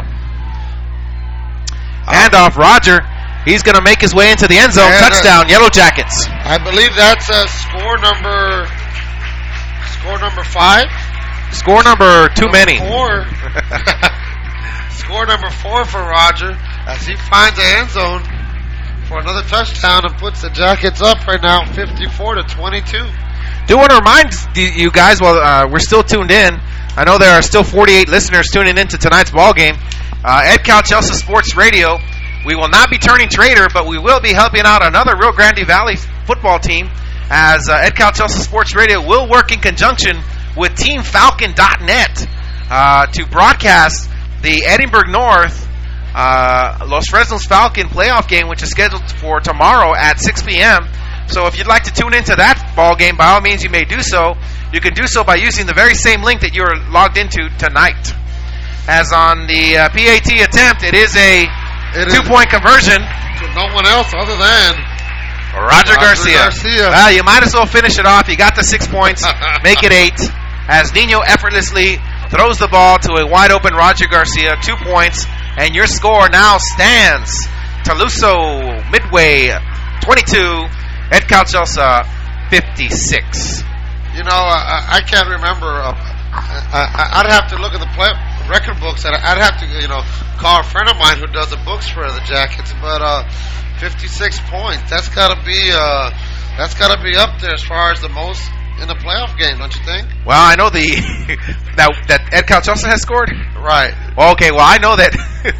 Handoff, Roger. He's going to make his way into the end zone. And, uh, Touchdown, Yellow Jackets. I believe that's uh, score number score number five. Score number too Number many. Four. Score number four for Roger as he finds the end zone for another touchdown and puts the Jackets up right now, fifty-four to twenty-two. Do want to remind you guys while uh, we're still tuned in. I know there are still forty-eight listeners tuning into tonight's ball game. Uh, Ed Cal Chelsea Sports Radio. We will not be turning traitor, but we will be helping out another Rio Grande Valley football team as uh, Ed Cal Chelsea Sports Radio will work in conjunction with Team Falcon dot net uh, to broadcast the Edinburgh North uh, Los Fresnos Falcon playoff game, which is scheduled for tomorrow at six p.m. So if you'd like to tune into that ball game, by all means, you may do so. You can do so by using the very same link that you're logged into tonight. As on the uh, P A T attempt, it is a It two-point conversion. To no one else other than Roger, Roger Garcia. Garcia. Well, you might as well finish it off. You got the six points. Make it eight. As Nino effortlessly throws the ball to a wide-open Roger Garcia. Two points. And your score now stands. Taluso Midway, twenty-two. Ed Calcelsa, fifty-six. You know, I, I can't remember. Uh, I, I'd have to look at the play, record books, and I'd have to, you know, call a friend of mine who does the books for the Jackets. But uh, fifty-six points. That's got to be. Uh, that's got to be up there as far as the most in the playoff game, don't you think? Well, I know the that that Ed Calcelsa has scored. Right. Okay. Well, I know that.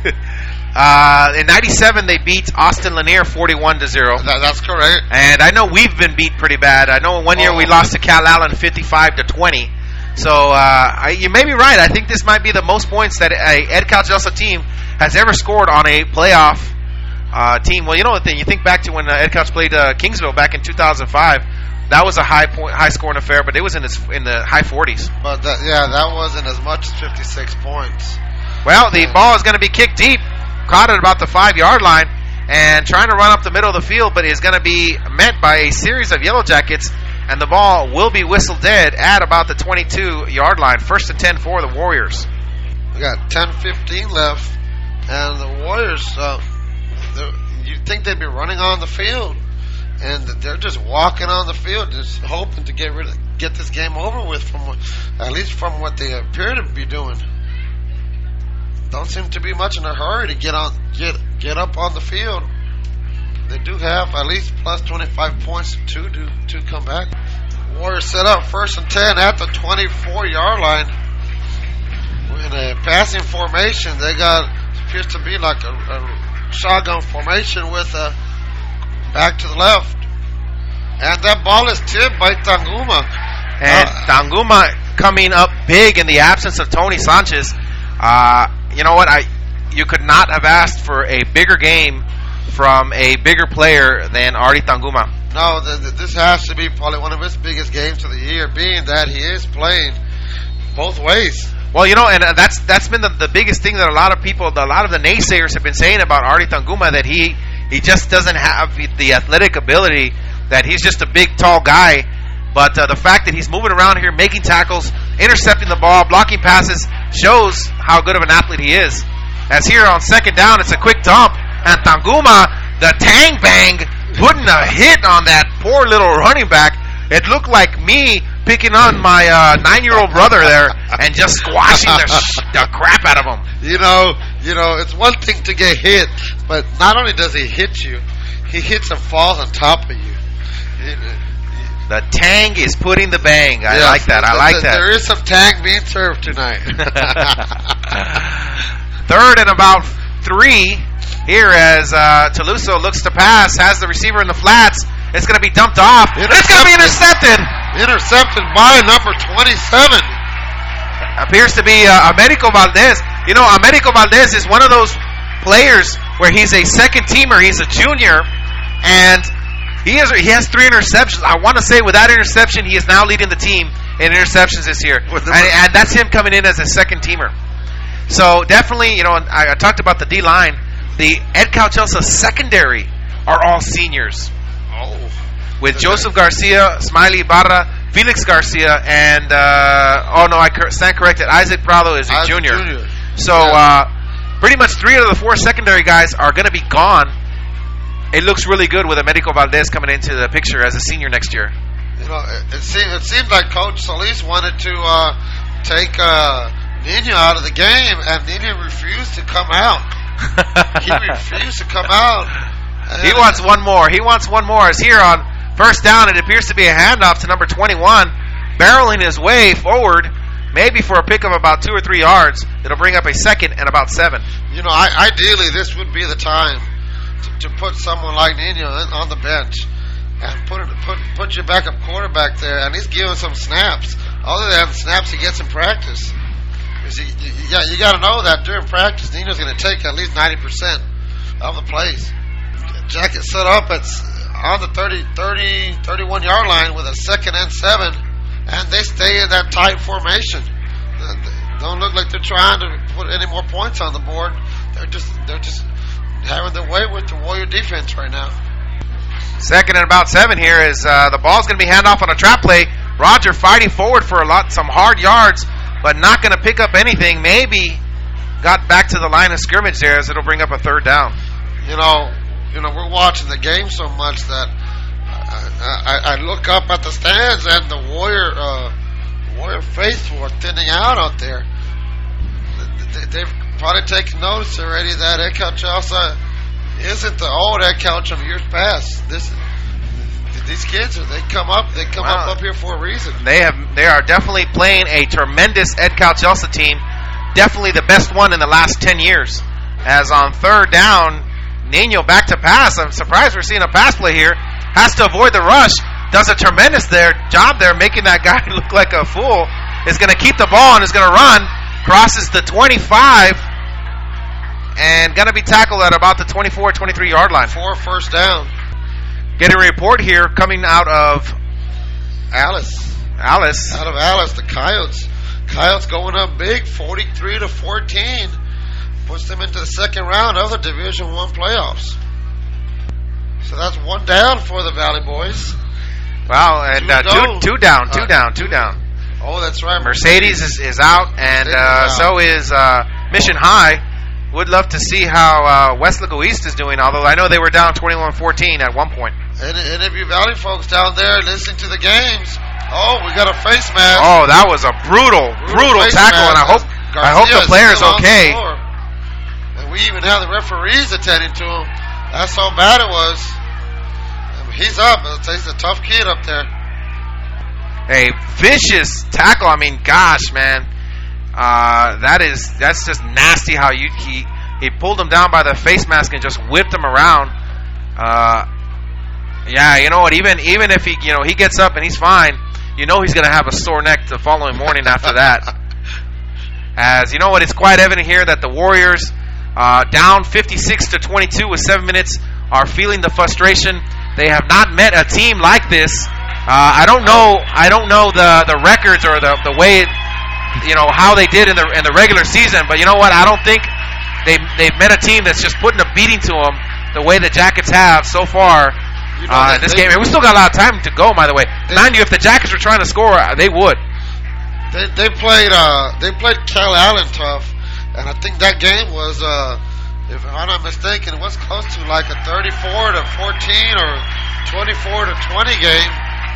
Uh, in ninety-seven, they beat Austin Lanier forty-one to zero. That, that's correct. And I know we've been beat pretty bad. I know one year Oh. we lost to Cal Allen fifty-five to twenty. So uh, I, you may be right. I think this might be the most points that a Ed Calcelsa team has ever scored on a playoff uh, team. Well, you know what thing? You think back to when uh, Ed Couch played uh, Kingsville back in two thousand five. That was a high point, high scoring affair, but it was in its, in the high forties. But that, yeah, that wasn't as much as fifty-six points. Well, the ball is going to be kicked deep. Caught at about the five-yard line and trying to run up the middle of the field, but is going to be met by a series of Yellow Jackets, and the ball will be whistled dead at about the twenty-two-yard line. First and ten for the Warriors. We got ten fifteen left, and the Warriors, uh, you'd think they'd be running on the field, and they're just walking on the field, just hoping to get rid of, get this game over with, from what, at least from what they appear to be doing. Don't seem to be much in a hurry to get on, get get up on the field. They do have at least plus twenty-five points to do to come back. Warriors set up first and ten at the twenty-four-yard line. In a passing formation, they got appears to be like a, a shotgun formation with a back to the left, and that ball is tipped by Tanguma. And Uh, Tanguma coming up big in the absence of Tony Sanchez. Uh, you know what? I you could not have asked for a bigger game from a bigger player than Artie Tanguma. No, th- th- this has to be probably one of his biggest games of the year, being that he is playing both ways. Well, you know, and uh, that's that's been the, the biggest thing that a lot of people, a lot of the naysayers have been saying about Artie Tanguma, that he he just doesn't have the athletic ability, that he's just a big, tall guy. But uh, the fact that he's moving around here, making tackles, intercepting the ball, blocking passes, shows how good of an athlete he is. As here on second down, it's a quick dump, and Tanguma, the tang bang, putting a hit on that poor little running back. It looked like me picking on my uh, nine-year-old brother there and just squashing the, sh- the crap out of him. You know, you know, it's one thing to get hit, but not only does he hit you, he hits and falls on top of you. It, The tang is putting the bang. I Yes, like that. I th- like th- that. There is some tang being served tonight. Third and about three here as uh, Taluso looks to pass, has the receiver in the flats. It's going to be dumped off. It's going to be intercepted. Intercepted by number twenty-seven. Appears to be uh, Americo Valdez. You know, Americo Valdez is one of those players where he's a second teamer. He's a junior, and he has he has three interceptions. I want to say with that interception, he is now leading the team in interceptions this year, and, and that's him coming in as a second teamer. So definitely, you know, I, I talked about the D line. The Ed Calcelsa secondary are all seniors. Oh, With Joseph Garcia, Smiley Ibarra, Felix Garcia, and uh, oh no, I cor- stand corrected. Isaac Prado is a Isaac junior. Junior. So Yeah. uh, pretty much three out of the four secondary guys are going to be gone. It looks really good with Americo Valdez coming into the picture as a senior next year. You know, it, it seemed it seemed like Coach Solis wanted to uh, take uh, Nino out of the game, and Nino refused to come out. He refused to come out. He wants one more. He wants one more. As here on first down, it appears to be a handoff to number twenty-one, barreling his way forward, maybe for a pick of about two or three yards. It'll bring up a second and about seven. You know, I, ideally, this would be the time to, to put someone like Nino in, on the bench and put it, put put your backup quarterback there, and he's giving some snaps. Other than snaps he gets in practice. Because you, you, you got you got to know that during practice, Nino's going to take at least ninety percent of the plays. Jacket set up at on the thirty, thirty, thirty-one yard line with a second and seven, and they stay in that tight formation. They don't look like they're trying to put any more points on the board. They're just they're just having their way with the Warrior defense right now. Second and about seven here is uh, the ball's going to be handed off on a trap play. Roger fighting forward for a lot, some hard yards, but not going to pick up anything. Maybe got back to the line of scrimmage there, as it'll bring up a third down. You know, you know, we're watching the game so much that I, I, I look up at the stands and the Warrior uh, Warrior faithful are thinning out out there. They, they've probably taken notice already that Ed Calchasa isn't the old Ed Couch of years past. This, these kids, they come up, they come wow. up up here for a reason. They have, they are definitely playing a tremendous Ed Calchasa team. Definitely the best one in the last ten years. As on third down, Nino back to pass. I'm surprised we're seeing a pass play here. Has to avoid the rush. Does a tremendous there job there, making that guy look like a fool. Is going to keep the ball and is going to run. Crosses the twenty-five. And going to be tackled at about the twenty-four, twenty-three yard line. Four first down. Getting a report here coming out of Alice. Alice. Out of Alice, the Coyotes. Coyotes going up big, forty-three to fourteen. Puts them into the second round of the Division One playoffs. So that's one down for the Valley Boys. Wow, and two, uh, down. two, two down, two uh, down, two down. Oh, that's right. Mercedes is, is out, and uh, out. so is uh, Mission High. Would love to see how uh, West Lago East is doing, although I know they were down twenty-one fourteen at one point. And, and if you Valley folks down there listening to the games, oh, we got a face mask. Oh, that was a brutal, brutal, face tackle, mask. and I hope I hope the Garcia is player's still on the okay. floor. And we even have the referees attending to him. That's how bad it was. I mean, he's up. He's a tough kid up there. A vicious tackle. I mean, gosh, man, uh, that is that's just nasty. How you he he pulled him down by the face mask and just whipped him around. Uh, yeah, you know what? Even even if he you know he gets up and he's fine, you know he's gonna have a sore neck the following morning after that. As you know what, it's quite evident here that the Warriors, uh, down fifty-six to twenty-two with seven minutes, are feeling the frustration. They have not met a team like this. Uh, I don't know. I don't know the, the records or the the way, you know, how they did in the in the regular season. But you know what? I don't think they they've met a team that's just putting a beating to them the way the Jackets have so far You know, uh, in they- this they- game. And we still got a lot of time to go. By the way, mind you, if the Jackets were trying to score, uh, they would. They they played uh they played Cal Allen tough, and I think that game was uh if I'm not mistaken it was close to like a thirty-four to fourteen or twenty-four to twenty game.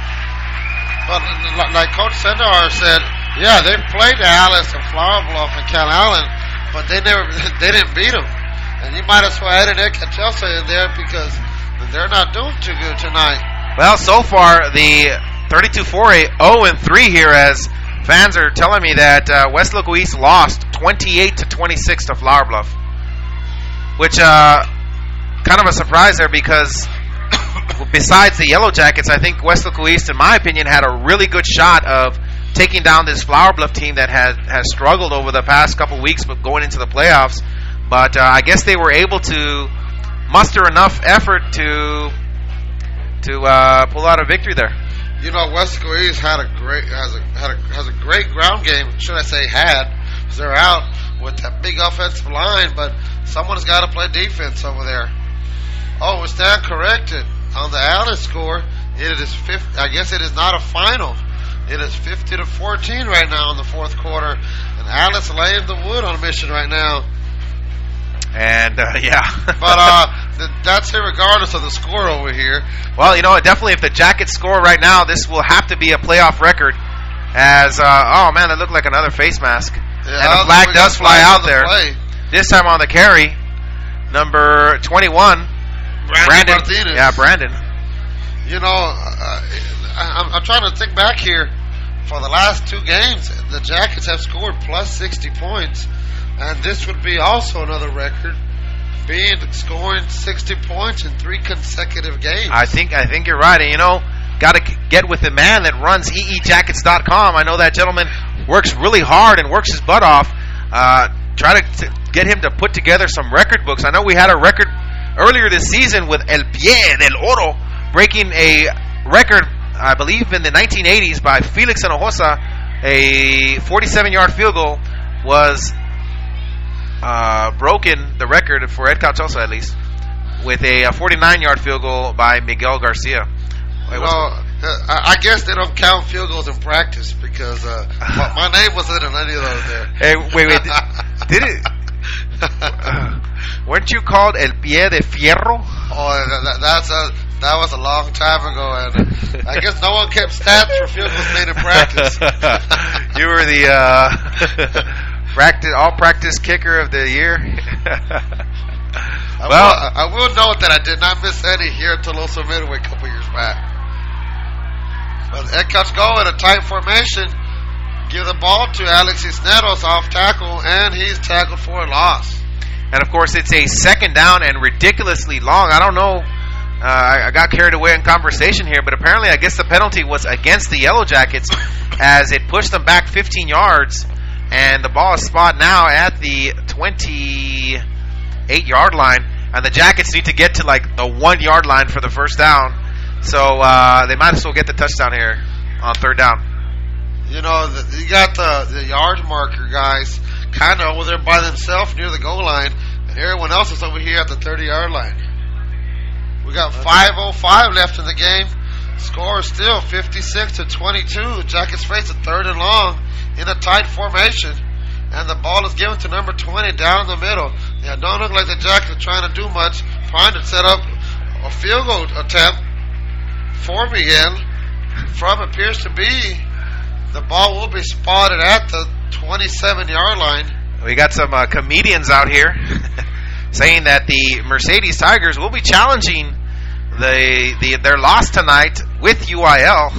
But li- like Coach Sendar said, yeah, they played Alice and Flower Bluff and Cal Allen, but they never they didn't beat them. And you might as well add an Ed Chelsea in there because they're not doing too good tonight. Well, so far the thirty-two four A oh and three here, as fans are telling me that uh, West Local East lost twenty-eight to twenty-six to Flower Bluff, which uh, kind of a surprise there because besides the Yellow Jackets, I think West Local East, in my opinion, had a really good shot of taking down this Flower Bluff team that has has struggled over the past couple weeks, but going into the playoffs. But uh, I guess they were able to muster enough effort to to uh, pull out a victory there. You know, West Local East had a great has a had a has a great ground game. Should I say had? Because they're out with that big offensive line, but someone's got to play defense over there. Oh, we stand corrected on the Alice score. It is fifty, I guess it is not a final. It is fifty to fourteen right now in the fourth quarter, and Alice laying the wood on Mission right now. And uh, yeah, But uh, th- that's irregardless of the score over here. well, you know, definitely if the Jackets score right now, this will have to be a playoff record. As uh, oh man, that looked like another face mask, Yeah, and the flag we does got fly flags out on the there. play. This time on the carry, number twenty-one, Brandon Martinez. Yeah, Brandon. You know, uh, I, I'm, I'm trying to think back here. For the last two games, the Jackets have scored plus sixty points, and this would be also another record, being scoring sixty points in three consecutive games. I think I think you're right. And you know, got to get with the man that runs E E Jackets dot com. I know that gentleman works really hard and works his butt off. uh, try to t- get him to put together some record books. I know we had a record earlier this season with El Pie del Oro breaking a record, I believe, in the nineteen eighties by Felix Hinojosa. A forty-seven-yard field goal was uh, broken, the record for Ed Cauchosa at least, with a forty-nine-yard field goal by Miguel Garcia. Wait, well, uh, I guess they don't count field goals in practice because uh, my, my name wasn't in any of those there. Hey, wait, wait. Did, did it? Uh, weren't you called El Pie de Fierro? Oh, that, that, that's a, that was a long time ago, and I guess no one kept stats for field goals made in practice. You were the uh, practice, all practice kicker of the year. I Well, will, I, I will note that I did not miss any here at Tolosa Midway a couple years back. But Ed Couch go in a tight formation, give the ball to Alex Cisneros off tackle, and he's tackled for a loss. And of course, it's a second down and ridiculously long. I don't know. Uh, I, I got carried away in conversation here, but apparently, I guess the penalty was against the Yellow Jackets as it pushed them back fifteen yards, and the ball is spot now at the twenty-eight-yard line, and the Jackets need to get to like the one-yard line for the first down. So uh, they might as well get the touchdown here on third down. You know, the, you got the, the yard marker guys kind of over there by themselves near the goal line, and everyone else is over here at the thirty-yard line. We got five oh five left in the game. Score is still fifty-six to twenty-two. The Jackets face a third and long in a tight formation, and the ball is given to number twenty down the middle. Yeah, don't look like the Jackets are trying to do much, trying to set up a field goal attempt for Miguel. From appears to be, the ball will be spotted at the twenty-seven-yard line. We got some uh, comedians out here saying that the Mercedes Tigers will be challenging the, the their loss tonight with U I L.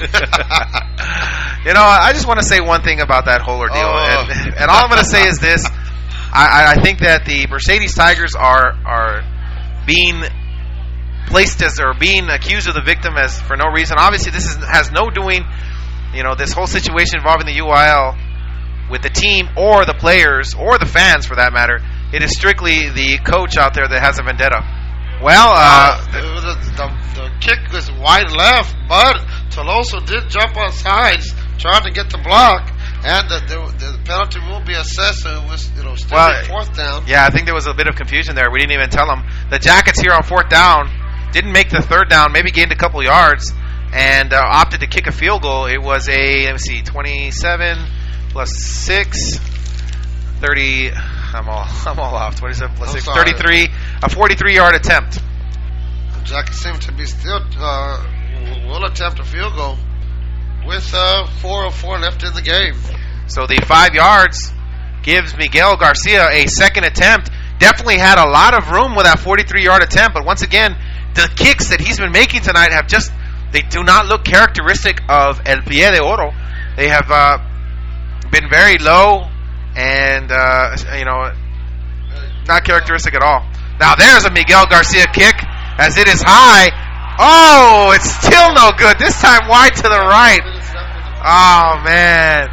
You know, I just want to say one thing about that whole ordeal, Oh. and, and all I'm going to say is this: I, I think that the Mercedes Tigers are are being placed as or being accused of the victim as for no reason. Obviously, this is, has no doing. You know, this whole situation involving the U I L with the team or the players or the fans, for that matter. It is strictly the coach out there that has a vendetta. Well, uh, the, the, the, the kick was wide left, but Tolosa did jump on sides trying to get the block, and the, the, the penalty will be assessed, so it was, it'll still Well, be fourth down. yeah, I think there was a bit of confusion there. We didn't even tell them. The Jackets here on fourth down didn't make the third down, maybe gained a couple yards, and uh, opted to kick a field goal. It was a, let me see, twenty-seven plus six, thirty. I'm all I'm all off. twenty-seven plus I'm six, sorry. thirty-three. A forty-three-yard attempt. The Jackets seem to be still uh, will attempt a field goal with uh, four oh four left in the game. So the five yards gives Miguel Garcia a second attempt. Definitely had a lot of room with that forty-three-yard attempt, but once again, the kicks that he's been making tonight have just, they do not look characteristic of El Pie de Oro. They have uh, been very low and, uh, you know, not characteristic at all. Now there's a Miguel Garcia kick as it is high. Oh, it's still no good. This time wide to the right. Oh, man.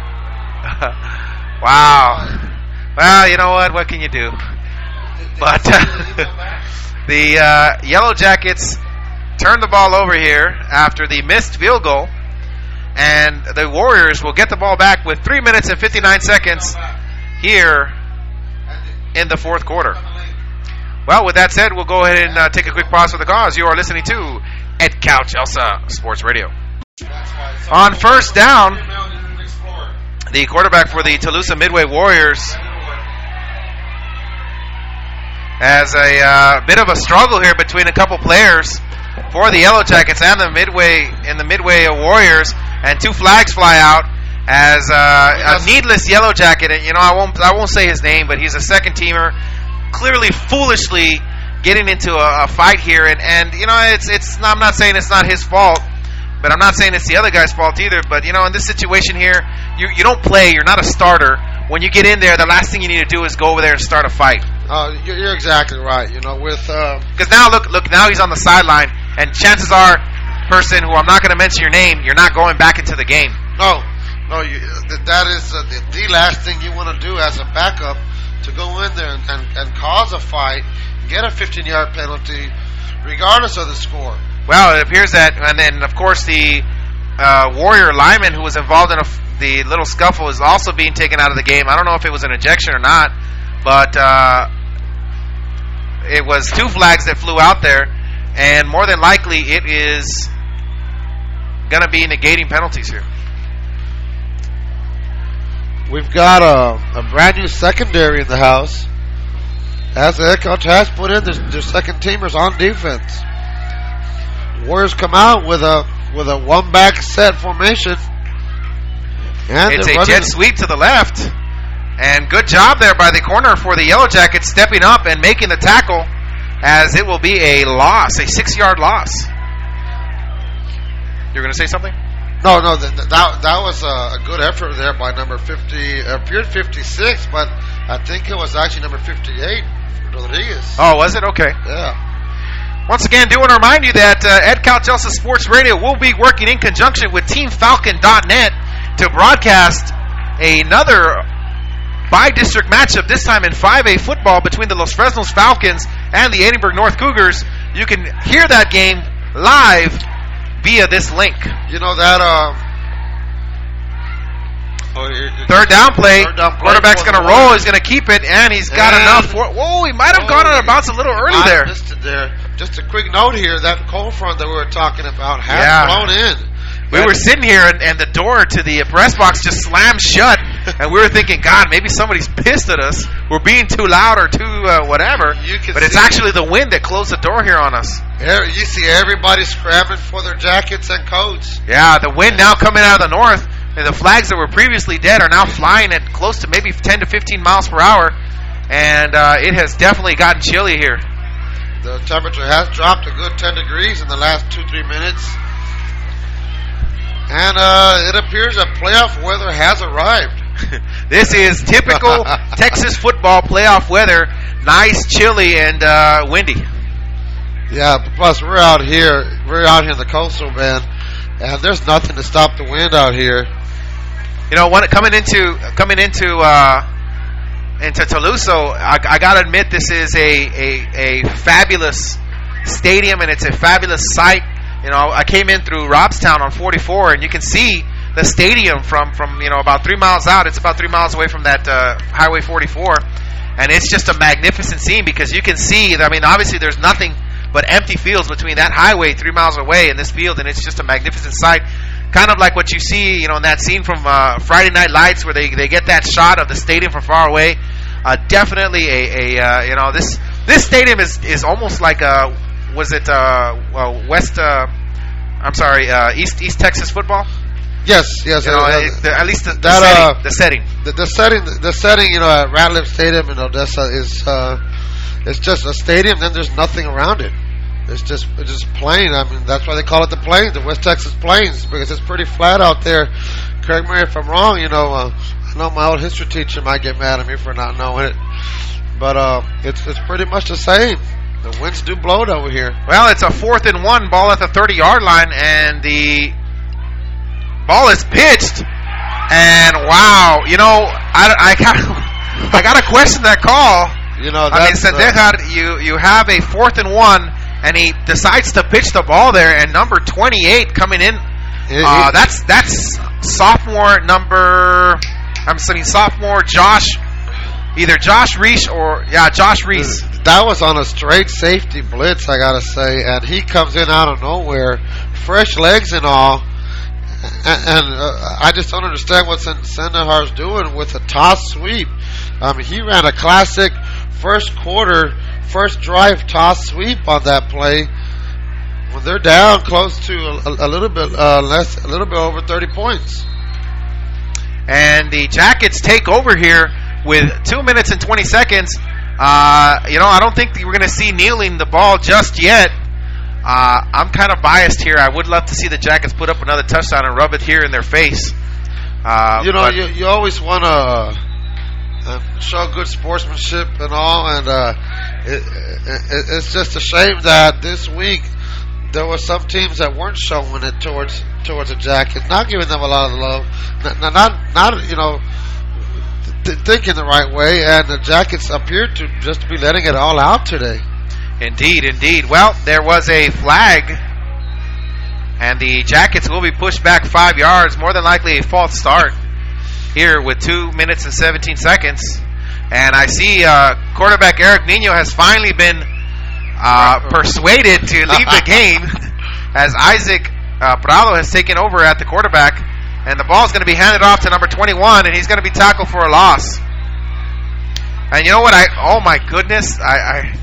Wow. Well, you know what? What can you do? But uh, the uh, Yellow Jackets turn the ball over here after the missed field goal, and the Warriors will get the ball back with three minutes and fifty-nine seconds here in the fourth quarter. Well, with that said, we'll go ahead and uh, take a quick pause for the cause. You are listening to Ed Couch Elsa Sports Radio. On first down, the quarterback for the Tolosa Midway Warriors has a uh, bit of a struggle here between a couple players for the Yellow Jackets and the Midway and the Midway Warriors, and two flags fly out as uh, a needless Yellow Jacket. And you know, I won't I won't say his name, but he's a second teamer, clearly foolishly getting into a, a fight here. And, and you know, it's it's I'm not saying it's not his fault, but I'm not saying it's the other guy's fault either. But you know, in this situation here, you you don't play. You're not a starter. When you get in there, the last thing you need to do is go over there and start a fight. Uh, you're, you're exactly right. You know, with uh, Because now, look, look, now he's on the sideline, and chances are, person who I'm not going to mention your name, you're not going back into the game. no, No, you, that is uh, the, the last thing you want to do as a backup, to go in there and, and, and cause a fight, get a fifteen-yard penalty, regardless of the score. Well, it appears that, and then of course the uh, Warrior lineman who was involved in a, the little scuffle is also being taken out of the game. I don't know if it was an ejection or not, but uh, it was two flags that flew out there, and more than likely it is going to be negating penalties here. We've got a, a brand new secondary in the house, as the head coach has put in their, their second teamers on defense. Warriors come out with a with a one back set formation, and it's a running. jet sweep to the left, and good job there by the corner for the Yellow Jackets stepping up and making the tackle, as it will be a loss, a six-yard loss. You're going to say something? No, no, that that, that was a, a good effort there by number fifty. It appeared fifty-six, but I think it was actually number fifty-eight, Rodriguez. Oh, was it? Okay. Yeah. Once again, do want to remind you that uh, Ed Calchelsa Sports Radio will be working in conjunction with Team Falcon dot net to broadcast another bi-district matchup, this time in five A football between the Los Fresnos Falcons and the Edinburgh North Cougars. You can hear that game live via this link. You know that uh, oh, it, it, third down play. Third down play Quarterback's going to the roll. He's going to keep it, and he's got And- enough for. Whoa, he might have gone out of bounds a little early I there. missed it there. Just a quick note here: that cold front that we were talking about has Yeah. blown in. We were sitting here, and, and the door to the press box just slammed shut, and we were thinking, God, maybe somebody's pissed at us. We're being too loud or too uh, whatever. You can But it's see- actually the wind that closed the door here on us. Here, you see everybody scrabbling for their jackets and coats. Yeah, the wind now coming out of the north, and the flags that were previously dead are now flying at close to maybe ten to fifteen miles per hour, and uh, it has definitely gotten chilly here. The temperature has dropped a good ten degrees in the last two, three minutes. And uh, it appears that playoff weather has arrived. This is typical Texas football playoff weather. Nice, chilly, and uh, windy. Yeah, plus we're out here, we're out here in the coastal bend, and there's nothing to stop the wind out here. You know, when, coming into coming into uh, into Toluso, I, I gotta admit this is a, a a fabulous stadium, and it's a fabulous site. You know, I came in through Robstown on forty-four, and you can see the stadium from, from you know about three miles out. It's about three miles away from that uh, Highway forty-four, and it's just a magnificent scene because you can see. I mean, obviously there's nothing but empty fields between that highway three miles away and this field, and it's just a magnificent sight. Kind of like what you see, you know, in that scene from uh, Friday Night Lights, where they, they get that shot of the stadium from far away. Uh, definitely a, a uh, you know this this stadium is, is almost like a was it uh, well, West uh, I'm sorry uh, East East Texas football. Yes, yes. You know, uh, it, the, at least the, the that, setting. uh, the setting. the, the setting, the setting, you know, at Ratliff Stadium in Odessa is uh, it's just a stadium. Then there's nothing around it. It's just it's just plain. I mean, that's why they call it the Plains, the West Texas Plains, because it's pretty flat out there. Correct me if I'm wrong. You know, uh, I know my old history teacher might get mad at me for not knowing it, but uh, it's it's pretty much the same. The winds do blow it over here. Well, it's a fourth and one, ball at the thirty-yard line, and the ball is pitched. And wow, you know, I, I got I got to question that call. You know, I mean, that's, uh, Sendejar, you you have a fourth and one, and he decides to pitch the ball there, and number twenty-eight coming in. it- Uh, it- that's that's sophomore number. I'm saying sophomore Josh, either Josh Reese or yeah Josh Reese. That was on a straight safety blitz, I gotta say, and he comes in out of nowhere, fresh legs and all, and, and uh, I just don't understand what Sendejar's doing with a toss sweep. I mean, he ran a classic first quarter, first drive toss sweep on that play. When they're down close to a, a little bit uh, less, a little bit over thirty points. And the Jackets take over here with two minutes and twenty seconds. Uh, you know, I don't think we're going to see kneeling the ball just yet. Uh, I'm kind of biased here. I would love to see the Jackets put up another touchdown and rub it here in their face. Uh, You know, but- you, you always want to uh, show good sportsmanship and all, and uh, it, it, it's just a shame that this week there were some teams that weren't showing it towards towards the Jackets, not giving them a lot of love, not not, not you know th- thinking the right way, and the Jackets appeared to just be letting it all out today. Indeed, indeed. Well, there was a flag, and the Jackets will be pushed back five yards, more than likely a false start here with two minutes and seventeen seconds. And I see uh, quarterback Eric Nino has finally been uh, persuaded to leave the game as Isaac uh, Prado has taken over at the quarterback. And the ball is going to be handed off to number twenty-one, and he's going to be tackled for a loss. And you know what? I Oh, my goodness. I... I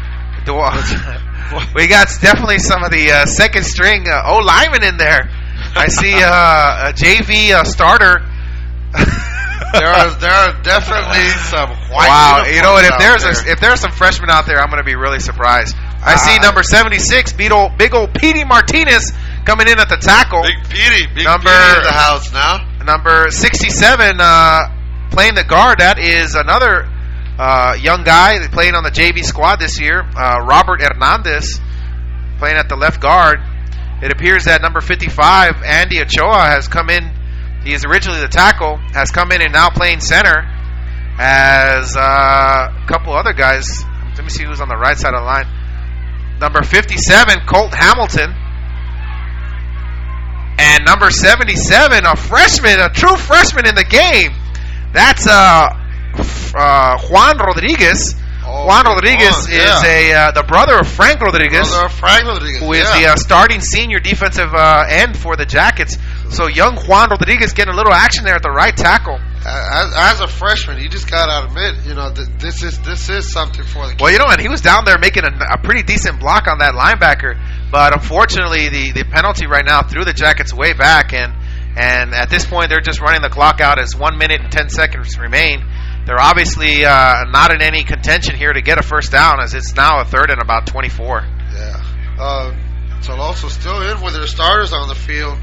we got definitely some of the uh, second string uh, O linemen in there. I see uh, a J V uh, starter. there are there are definitely some white. Wow, you know what? If there's there. a, if there's some freshmen out there, I'm going to be really surprised. I uh, see number seventy-six, big old, big old Petey Martinez coming in at the tackle. Big Petey, big number, Petey in the house now. Number sixty-seven uh, playing the guard. That is another. Uh, young guy playing on the J V squad this year, uh, Robert Hernandez, playing at the left guard. It appears that number fifty-five, Andy Ochoa, has come in. He is originally the tackle, has come in and now playing center as uh, a couple other guys. Let me see who's on the right side of the line. Number fifty-seven, Colt Hamilton. And number seventy-seven, a freshman, a true freshman in the game. That's uh, Uh, Juan Rodriguez. Oh, Juan Rodriguez Juan, is yeah. a uh, the brother of Frank Rodriguez, brother of Frank Rodriguez, who is yeah. the uh, starting senior defensive uh, end for the Jackets. So young Juan Rodriguez getting a little action there at the right tackle. As, as a freshman, you just gotta admit, you know, th- this is this is something for the. Well, you know, and he was down there making a, a pretty decent block on that linebacker, but unfortunately, the, the penalty right now threw the Jackets way back, and and at this point, they're just running the clock out as one minute and ten seconds remain. They're obviously uh, not in any contention here to get a first down, as it's now a third and about twenty-four. Yeah. Uh, Tolosa still in with their starters on the field.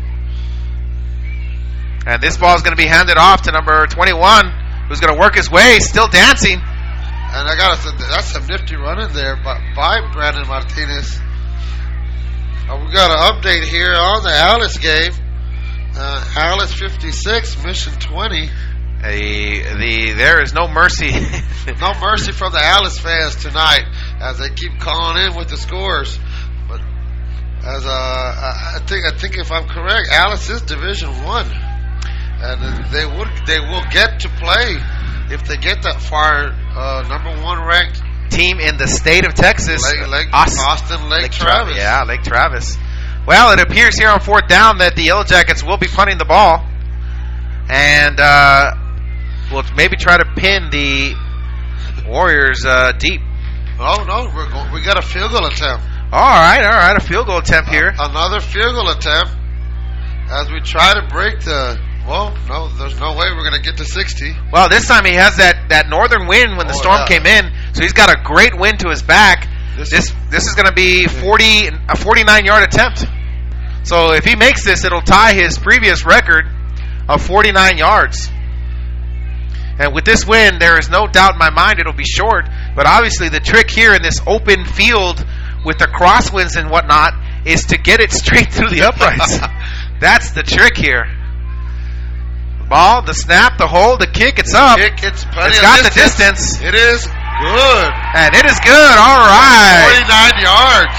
And this ball is going to be handed off to number twenty-one, who's going to work his way, still dancing. And I got to say, that's some nifty running there by, by Brandon Martinez. Uh, we got an update here on the Alice game. Uh, Alice fifty-six, Mission twenty. A, the there is no mercy. No mercy from the Alice fans tonight as they keep calling in with the scores. But as uh, I think, I think if I'm correct, Alice is Division One, and they would they will get to play if they get that far. Uh, number one ranked team in the state of Texas, Lake, Lake, Austin, Austin Lake, Lake Travis. Travis. Yeah, Lake Travis. Well, it appears here on fourth down that the Yellow Jackets will be punting the ball, and uh, we'll maybe try to pin the Warriors uh, deep. Oh no, we're going, we got a field goal attempt. All right, all right, a field goal attempt here. Uh, another field goal attempt as we try to break the. Well, no, there's no way we're going to get to sixty. Well, this time he has that, that northern wind when the Oh, storm yeah. came in, so he's got a great wind to his back. This This this is going to be forty a forty-nine yard attempt. So if he makes this, it'll tie his previous record of forty-nine yards. And with this win, there is no doubt in my mind it'll be short. But obviously the trick here in this open field with the crosswinds and whatnot is to get it straight through the uprights. That's the trick here. The ball, the snap, the hold, the kick, it's up. Kick, it's plenty It's of got the distance. distance. It is good. And it is good. All right. forty-nine yards.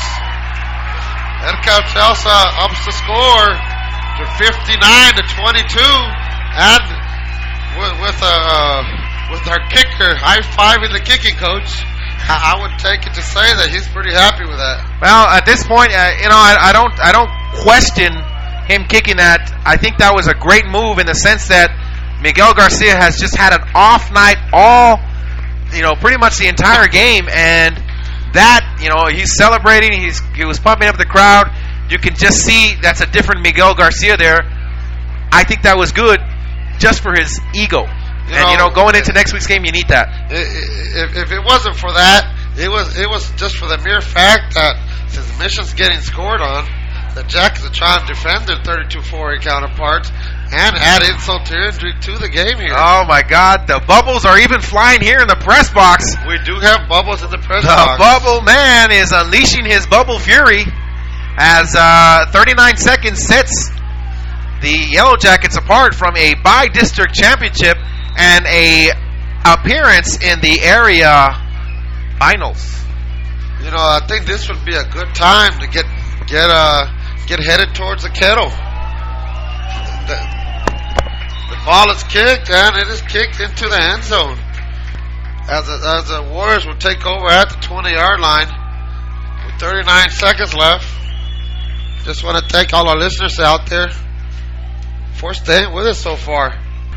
Edcal Chelsea ups the score to fifty-nine to twenty-two. And with, with, uh, with our kicker high-fiving the kicking coach, I, I would take it to say that he's pretty happy with that. Well, at this point, uh, you know, I, I don't, I don't question him kicking that. I think that was a great move in the sense that Miguel Garcia has just had an off night all, you know, pretty much the entire game, and that, you know, he's celebrating. He's he was pumping up the crowd. You can just see that's a different Miguel Garcia there. I think that was good, just for his ego. You and know, you know, going into next week's game, you need that. If, if it wasn't for that, it was it was just for the mere fact that since Mission's getting scored on, the Jackets are trying to defend their thirty-two four counterparts and add insult to injury to the game here. Oh my God, the bubbles are even flying here in the press box. We do have bubbles in the press The box. bubble man is unleashing his bubble fury. as uh, thirty-nine seconds sets the Yellow Jackets apart from a by-district championship and a appearance in the area finals. You know, I think this would be a good time to get get uh get headed towards the kettle. The, the ball is kicked and it is kicked into the end zone. As the, as the Warriors will take over at the twenty-yard line with thirty-nine seconds left. Just want to thank all our listeners out there for staying with us so far.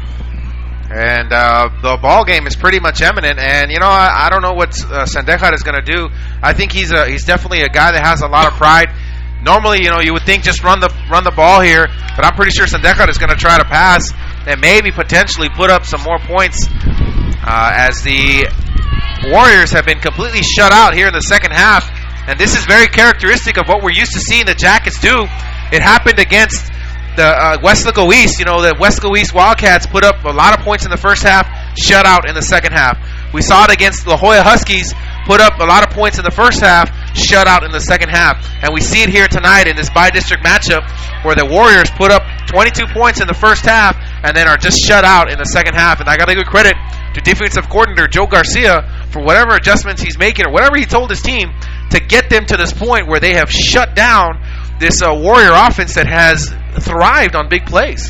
And uh, the ball game is pretty much imminent. And you know, I, I don't know what uh, Sandejar is going to do. I think he's a he's definitely a guy that has a lot of pride. Normally, you know, you would think just run the run the ball here, but I'm pretty sure Sandejar is going to try to pass and maybe potentially put up some more points uh, as the Warriors have been completely shut out here in the second half. And this is very characteristic of what we're used to seeing the Jackets do. It happened against the uh, Westlaco East. You know, the Westlaco East Wildcats put up a lot of points in the first half, shut out in the second half. We saw it against La Jolla Huskies, put up a lot of points in the first half, shut out in the second half. And we see it here tonight in this bi-district matchup where the Warriors put up twenty-two points in the first half and then are just shut out in the second half. And I got to give credit to defensive coordinator Joe Garcia for whatever adjustments he's making or whatever he told his team to get them to this point where they have shut down this uh, Warrior offense that has thrived on big plays.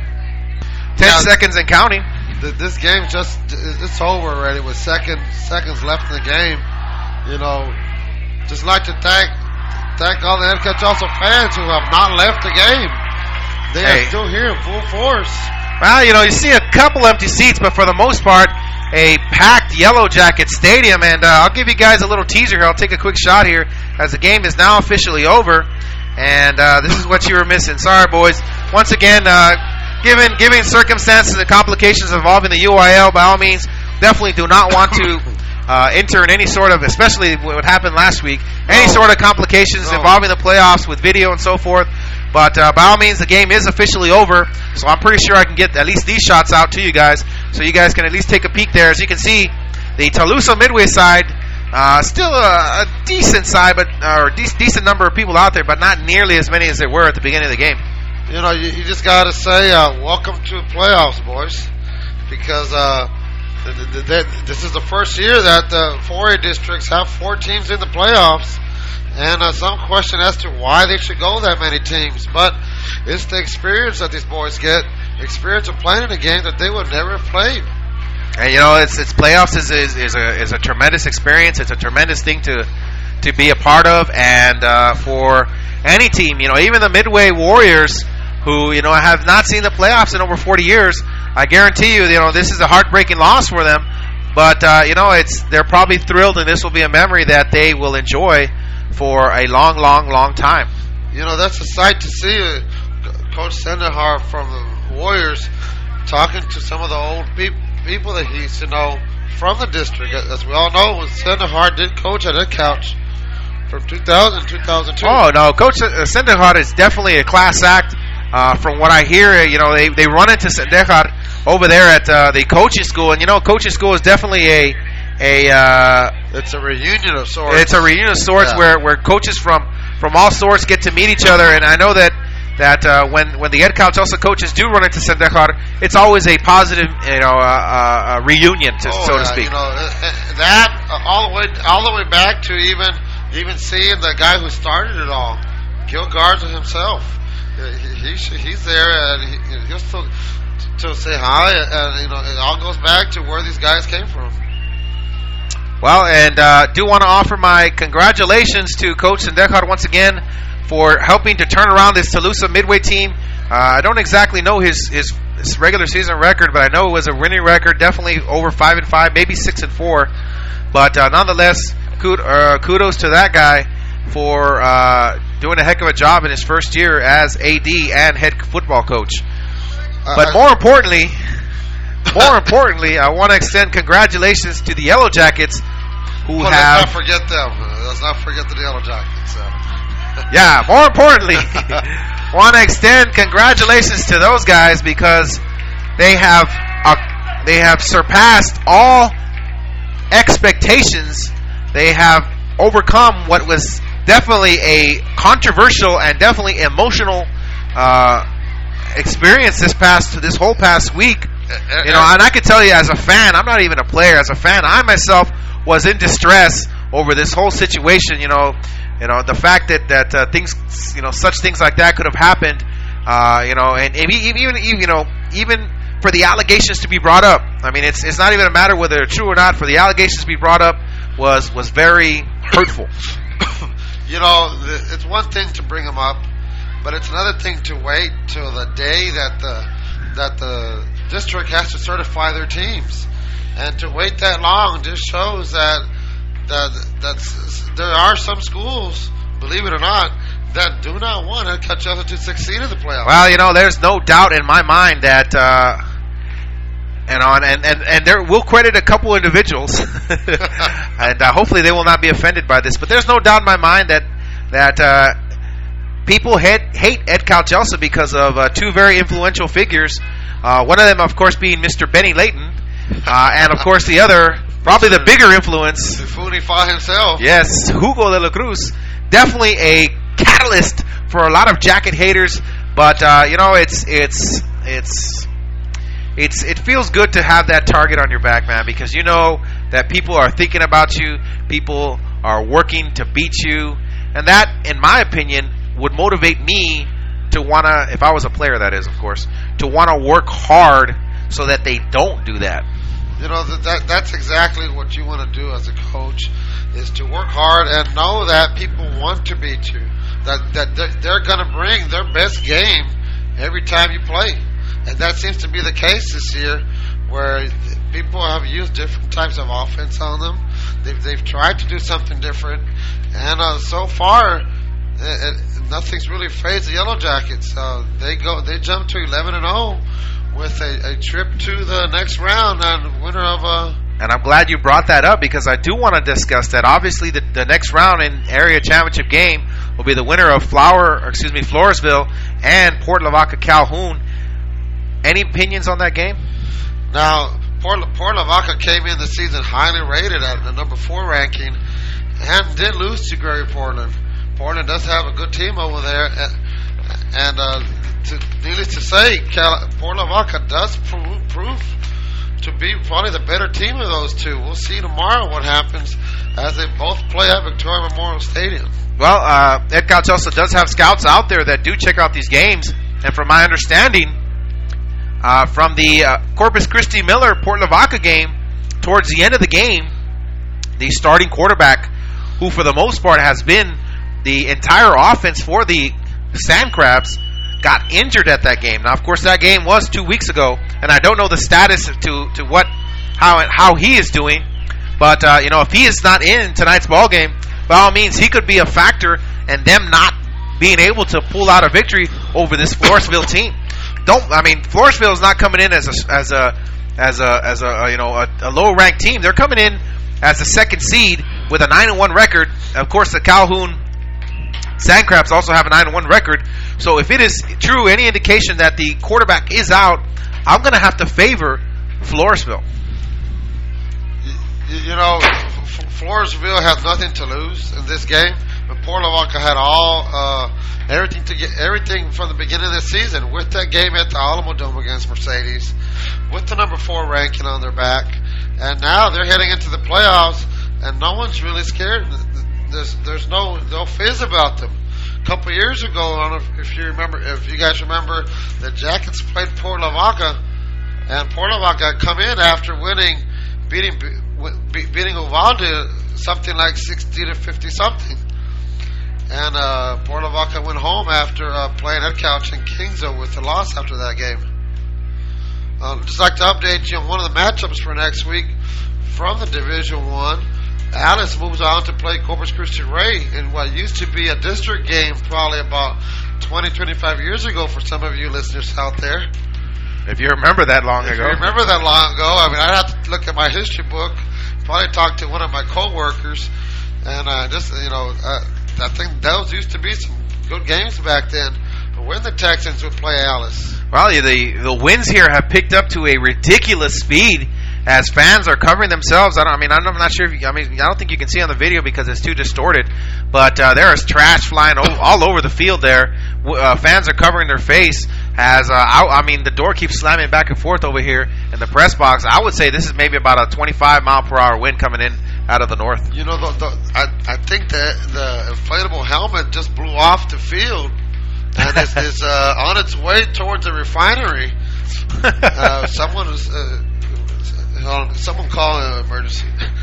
Ten Yeah. seconds and counting. Th- This game just it's over already with second seconds left in the game. You know, just like to thank thank all the Ed Cachosa fans who have not left the game. They Hey. are still here in full force. Well, you know, you see a couple empty seats, but for the most part, a packed Yellow Jacket stadium. And uh, I'll give you guys a little teaser here. I'll take a quick shot here as the game is now officially over. And uh, this is what you were missing. Sorry, boys. Once again, uh, given given circumstances and complications involving the U I L, by all means, definitely do not want to uh, enter in any sort of, especially what happened last week, any No. sort of complications No. involving the playoffs with video and so forth. But uh, by all means, the game is officially over, so I'm pretty sure I can get at least these shots out to you guys, so you guys can at least take a peek there. As you can see, the Talusa Midway side, uh, still a, a decent side, but or de- decent number of people out there, but not nearly as many as there were at the beginning of the game. You know, you, you just got to say, uh, welcome to the playoffs, boys, because uh, th- th- th- this is the first year that the four A districts have four teams in the playoffs, and uh, some question as to why they should go that many teams. But it's the experience that these boys get, experience of playing in a game that they would never have played. And you know, it's it's playoffs is is, is a is a tremendous experience. It's a tremendous thing to to be a part of, and uh, for any team, you know, even the Midway Warriors, who you know have not seen the playoffs in over forty years. I guarantee you, you know, this is a heartbreaking loss for them. But uh, you know, it's they're probably thrilled, and this will be a memory that they will enjoy for a long, long, long time. You know, that's a sight to see. Uh, Coach Sendahar from the Warriors talking to some of the old pe- people that he used to know from the district. As we all know, when Sendahar did coach at Ed Couch from two thousand to two thousand two. Oh no, Coach uh, Sendejar is definitely a class act. Uh, from what I hear, you know, they, they run into Sendejar over there at uh, the coaching school, and you know, coaching school is definitely a a uh, It's a reunion of sorts. it's a reunion of sorts Yeah. where, where coaches from, from all sorts get to meet each other. And I know that that uh, when when the Ed Couch also coaches do run into Sendejar, it's always a positive, you know, uh, uh, reunion, to, Oh, so to yeah, speak. You know, uh, uh, that uh, all the way all the way back to even even seeing the guy who started it all, Gil Garza himself. Uh, He, he he's there and he, he'll still to say hi, and you know it all goes back to where these guys came from. Well, and uh, do want to offer my congratulations to Coach Sendejar once again for helping to turn around this Talusa Midway team. Uh, I don't exactly know his, his his regular season record, but I know it was a winning record, definitely over five and five, maybe six and four. But uh, nonetheless, kud- uh, kudos to that guy for uh, doing a heck of a job in his first year as A D and head football coach. But Uh, more importantly, more importantly, I want to extend congratulations to the Yellow Jackets, who well, have. let's not forget them. Uh, Let's not forget the Yellow Jackets. Uh, Yeah, more importantly, want to extend congratulations to those guys because they have uh, they have surpassed all expectations. They have overcome what was definitely a controversial and definitely emotional uh, experience this past this whole past week. You know, and I can tell you as a fan, I'm not even a player. As a fan, I myself was in distress over this whole situation. You know, you know the fact that that uh, things, you know, such things like that could have happened. Uh, you know, and even, even even you know even for the allegations to be brought up. I mean, it's it's not even a matter whether they're true or not. For the allegations to be brought up was was very hurtful. You know, it's one thing to bring them up, but it's another thing to wait till the day that the that the district has to certify their teams, and to wait that long just shows that that that there are some schools, believe it or not, that do not want to catch up to succeed in the playoffs. Well, you know, there's no doubt in my mind that, uh, and on and and and there we'll credit a couple individuals, and uh, hopefully they will not be offended by this. But there's no doubt in my mind that that uh, people hate hate Ed Calchelsa because of uh, two very influential figures. Uh, one of them, of course, being Mister Benny Layton, uh, and of course the other, probably the bigger influence, Funify himself. Yes, Hugo de la Cruz, definitely a catalyst for a lot of Jacket haters, but uh, you know, it's it's it's it's it feels good to have that target on your back, man, because you know that people are thinking about you, people are working to beat you, and that, in my opinion, would motivate me to wanna, if I was a player, that is, of course, to wanna work hard so that they don't do that. You know, that, that that's exactly what you want to do as a coach, is to work hard and know that people want to beat you. That that they're, they're going to bring their best game every time you play. And that seems to be the case this year, where people have used different types of offense on them. They've, they've tried to do something different. And uh, so far, it, it, nothing's really phased the Yellow Jackets. Uh, they go, they jump to eleven and oh. with a, a trip to the next round and winner of a... And I'm glad you brought that up, because I do want to discuss that. Obviously, the, the next round in area championship game will be the winner of Flower, or excuse me, Floresville and Port Lavaca Calhoun. Any opinions on that game? Now, Port, Port Lavaca came in the season highly rated at the number four ranking and did lose to Gary Portland. Portland does have a good team over there, and, and uh, to, needless to say, Cal, Port Lavaca does prove, prove to be probably the better team of those two. We'll see tomorrow what happens as they both play at Victoria Memorial Stadium. Well, uh, Ed Calchelsa does have scouts out there that do check out these games, and from my understanding, uh, from the uh, Corpus Christi Miller Port Lavaca game, towards the end of the game, the starting quarterback, who for the most part has been the entire offense for the Sand Crabs, got injured at that game. Now, of course, that game was two weeks ago, and I don't know the status to to what how how he is doing. But uh, you know, if he is not in tonight's ball game, by all means, he could be a factor in them not being able to pull out a victory over this Floresville team. Don't I mean Floresville is not coming in as a as a as a as a you know a, a low ranked team. They're coming in as the second seed with a nine and one record. Of course, the Calhoun Sand Crabs also have a nine and one record. So if it is true, any indication that the quarterback is out, I'm going to have to favor Floresville. You, you know, F- Floresville has nothing to lose in this game, but Port Lavaca had all uh, everything to get everything from the beginning of the season with that game at the Alamo Dome against Mercedes, with the number four ranking on their back, and now they're heading into the playoffs, and no one's really scared. There's there's no no fizz about them. A couple years ago, I don't know if you remember, if you guys remember, the Jackets played Port Lavaca, and Port Lavaca had come in after winning, beating be, beating Uvalde something like sixty to fifty something, and uh, Port Lavaca went home after uh, playing Ed Couch and Kingsville with the loss after that game. Um, just like to update you on one of the matchups for next week from the Division One. Alice moves on to play Corpus Christi Ray in what used to be a district game probably about twenty, twenty-five years ago for some of you listeners out there. If you remember that long if ago. you remember that long ago, I mean, I'd have to look at my history book, probably talk to one of my co-workers, and uh, just, you know, uh, I think those used to be some good games back then. But when the Texans would play Alice. Well, the, the winds here have picked up to a ridiculous speed. as fans are covering themselves. I don't. I mean, I'm not sure. If you, I mean, I don't think you can see on the video because it's too distorted. But uh, there is trash flying o- all over the field. There, uh, fans are covering their face. As uh, I, I mean, the door keeps slamming back and forth over here in the press box. I would say this is maybe about a twenty-five mile per hour wind coming in out of the north. You know, the, the, I I think that the inflatable helmet just blew off the field and is, is uh, on its way towards the refinery. Uh, someone was. Uh, Someone call an emergency.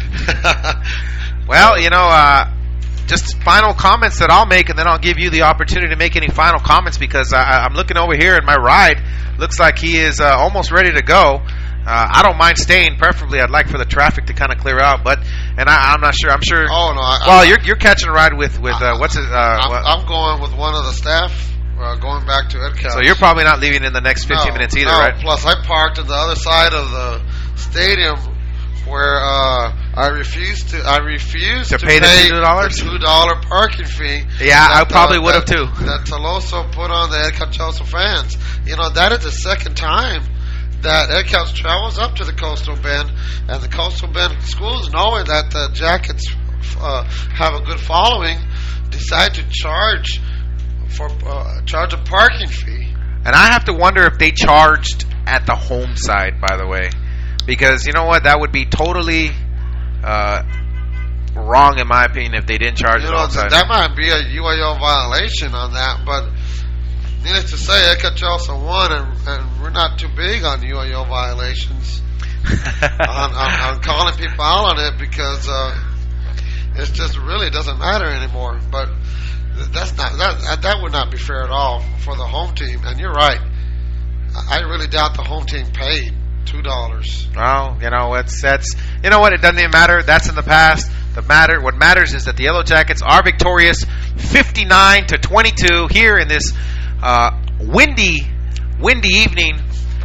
Well, you know, uh, just final comments that I'll make, and then I'll give you the opportunity to make any final comments because I, I'm looking over here and my ride looks like he is uh, almost ready to go. Uh, I don't mind staying. Preferably, I'd like for the traffic to kind of clear out, but and I, I'm not sure. I'm sure. Oh no! I, well, I, you're you're catching a ride with with uh, what's it? Uh, I'm, what? I'm going with one of the staff. Uh, going back to EdCouch. So you're probably not leaving in the next fifteen no, minutes either, no. right? Plus, I parked on the other side of the stadium where uh, I refused to. I refused to, to pay, pay the two dollars. The two dollar parking fee. Yeah, I probably would have too. That Toloso put on the EdCouch fans. You know, that is the second time that EdCouch travels up to the Coastal Bend, and the Coastal Bend schools, knowing that the Jackets uh, have a good following, decide to charge. For uh, charge a parking fee. And I have to wonder if they charged at the home side, by the way. Because, you know what, that would be totally uh, wrong, in my opinion, if they didn't charge you it know, on side. That might be a U A L violation on that, but needless to say, EdCouch also won, and, and we're not too big on U A L violations. on, on, on calling people out on it because uh, it just really doesn't matter anymore. But That's not that. That would not be fair at all for the home team. And you're right. I really doubt the home team paid two dollars. Well, you know, it's that's you know what, it doesn't even matter. That's in the past. The matter what matters is that the Yellow Jackets are victorious, fifty-nine to twenty-two, here in this uh, windy, windy evening,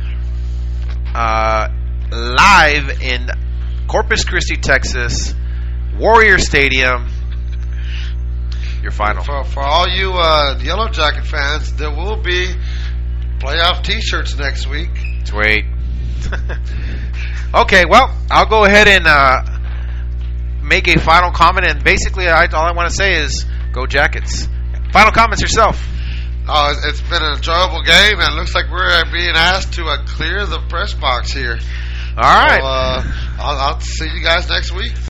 uh, live in Corpus Christi, Texas, Warrior Stadium. Your final. For, for all you uh, Yellow Jacket fans, there will be playoff T-shirts next week. Sweet. Okay, well, I'll go ahead and uh, make a final comment, and basically, I, all I want to say is, go Jackets. Final comments yourself. Oh, it's been an enjoyable game, and it looks like we're being asked to uh, clear the press box here. All right. So, uh, I'll, I'll see you guys next week.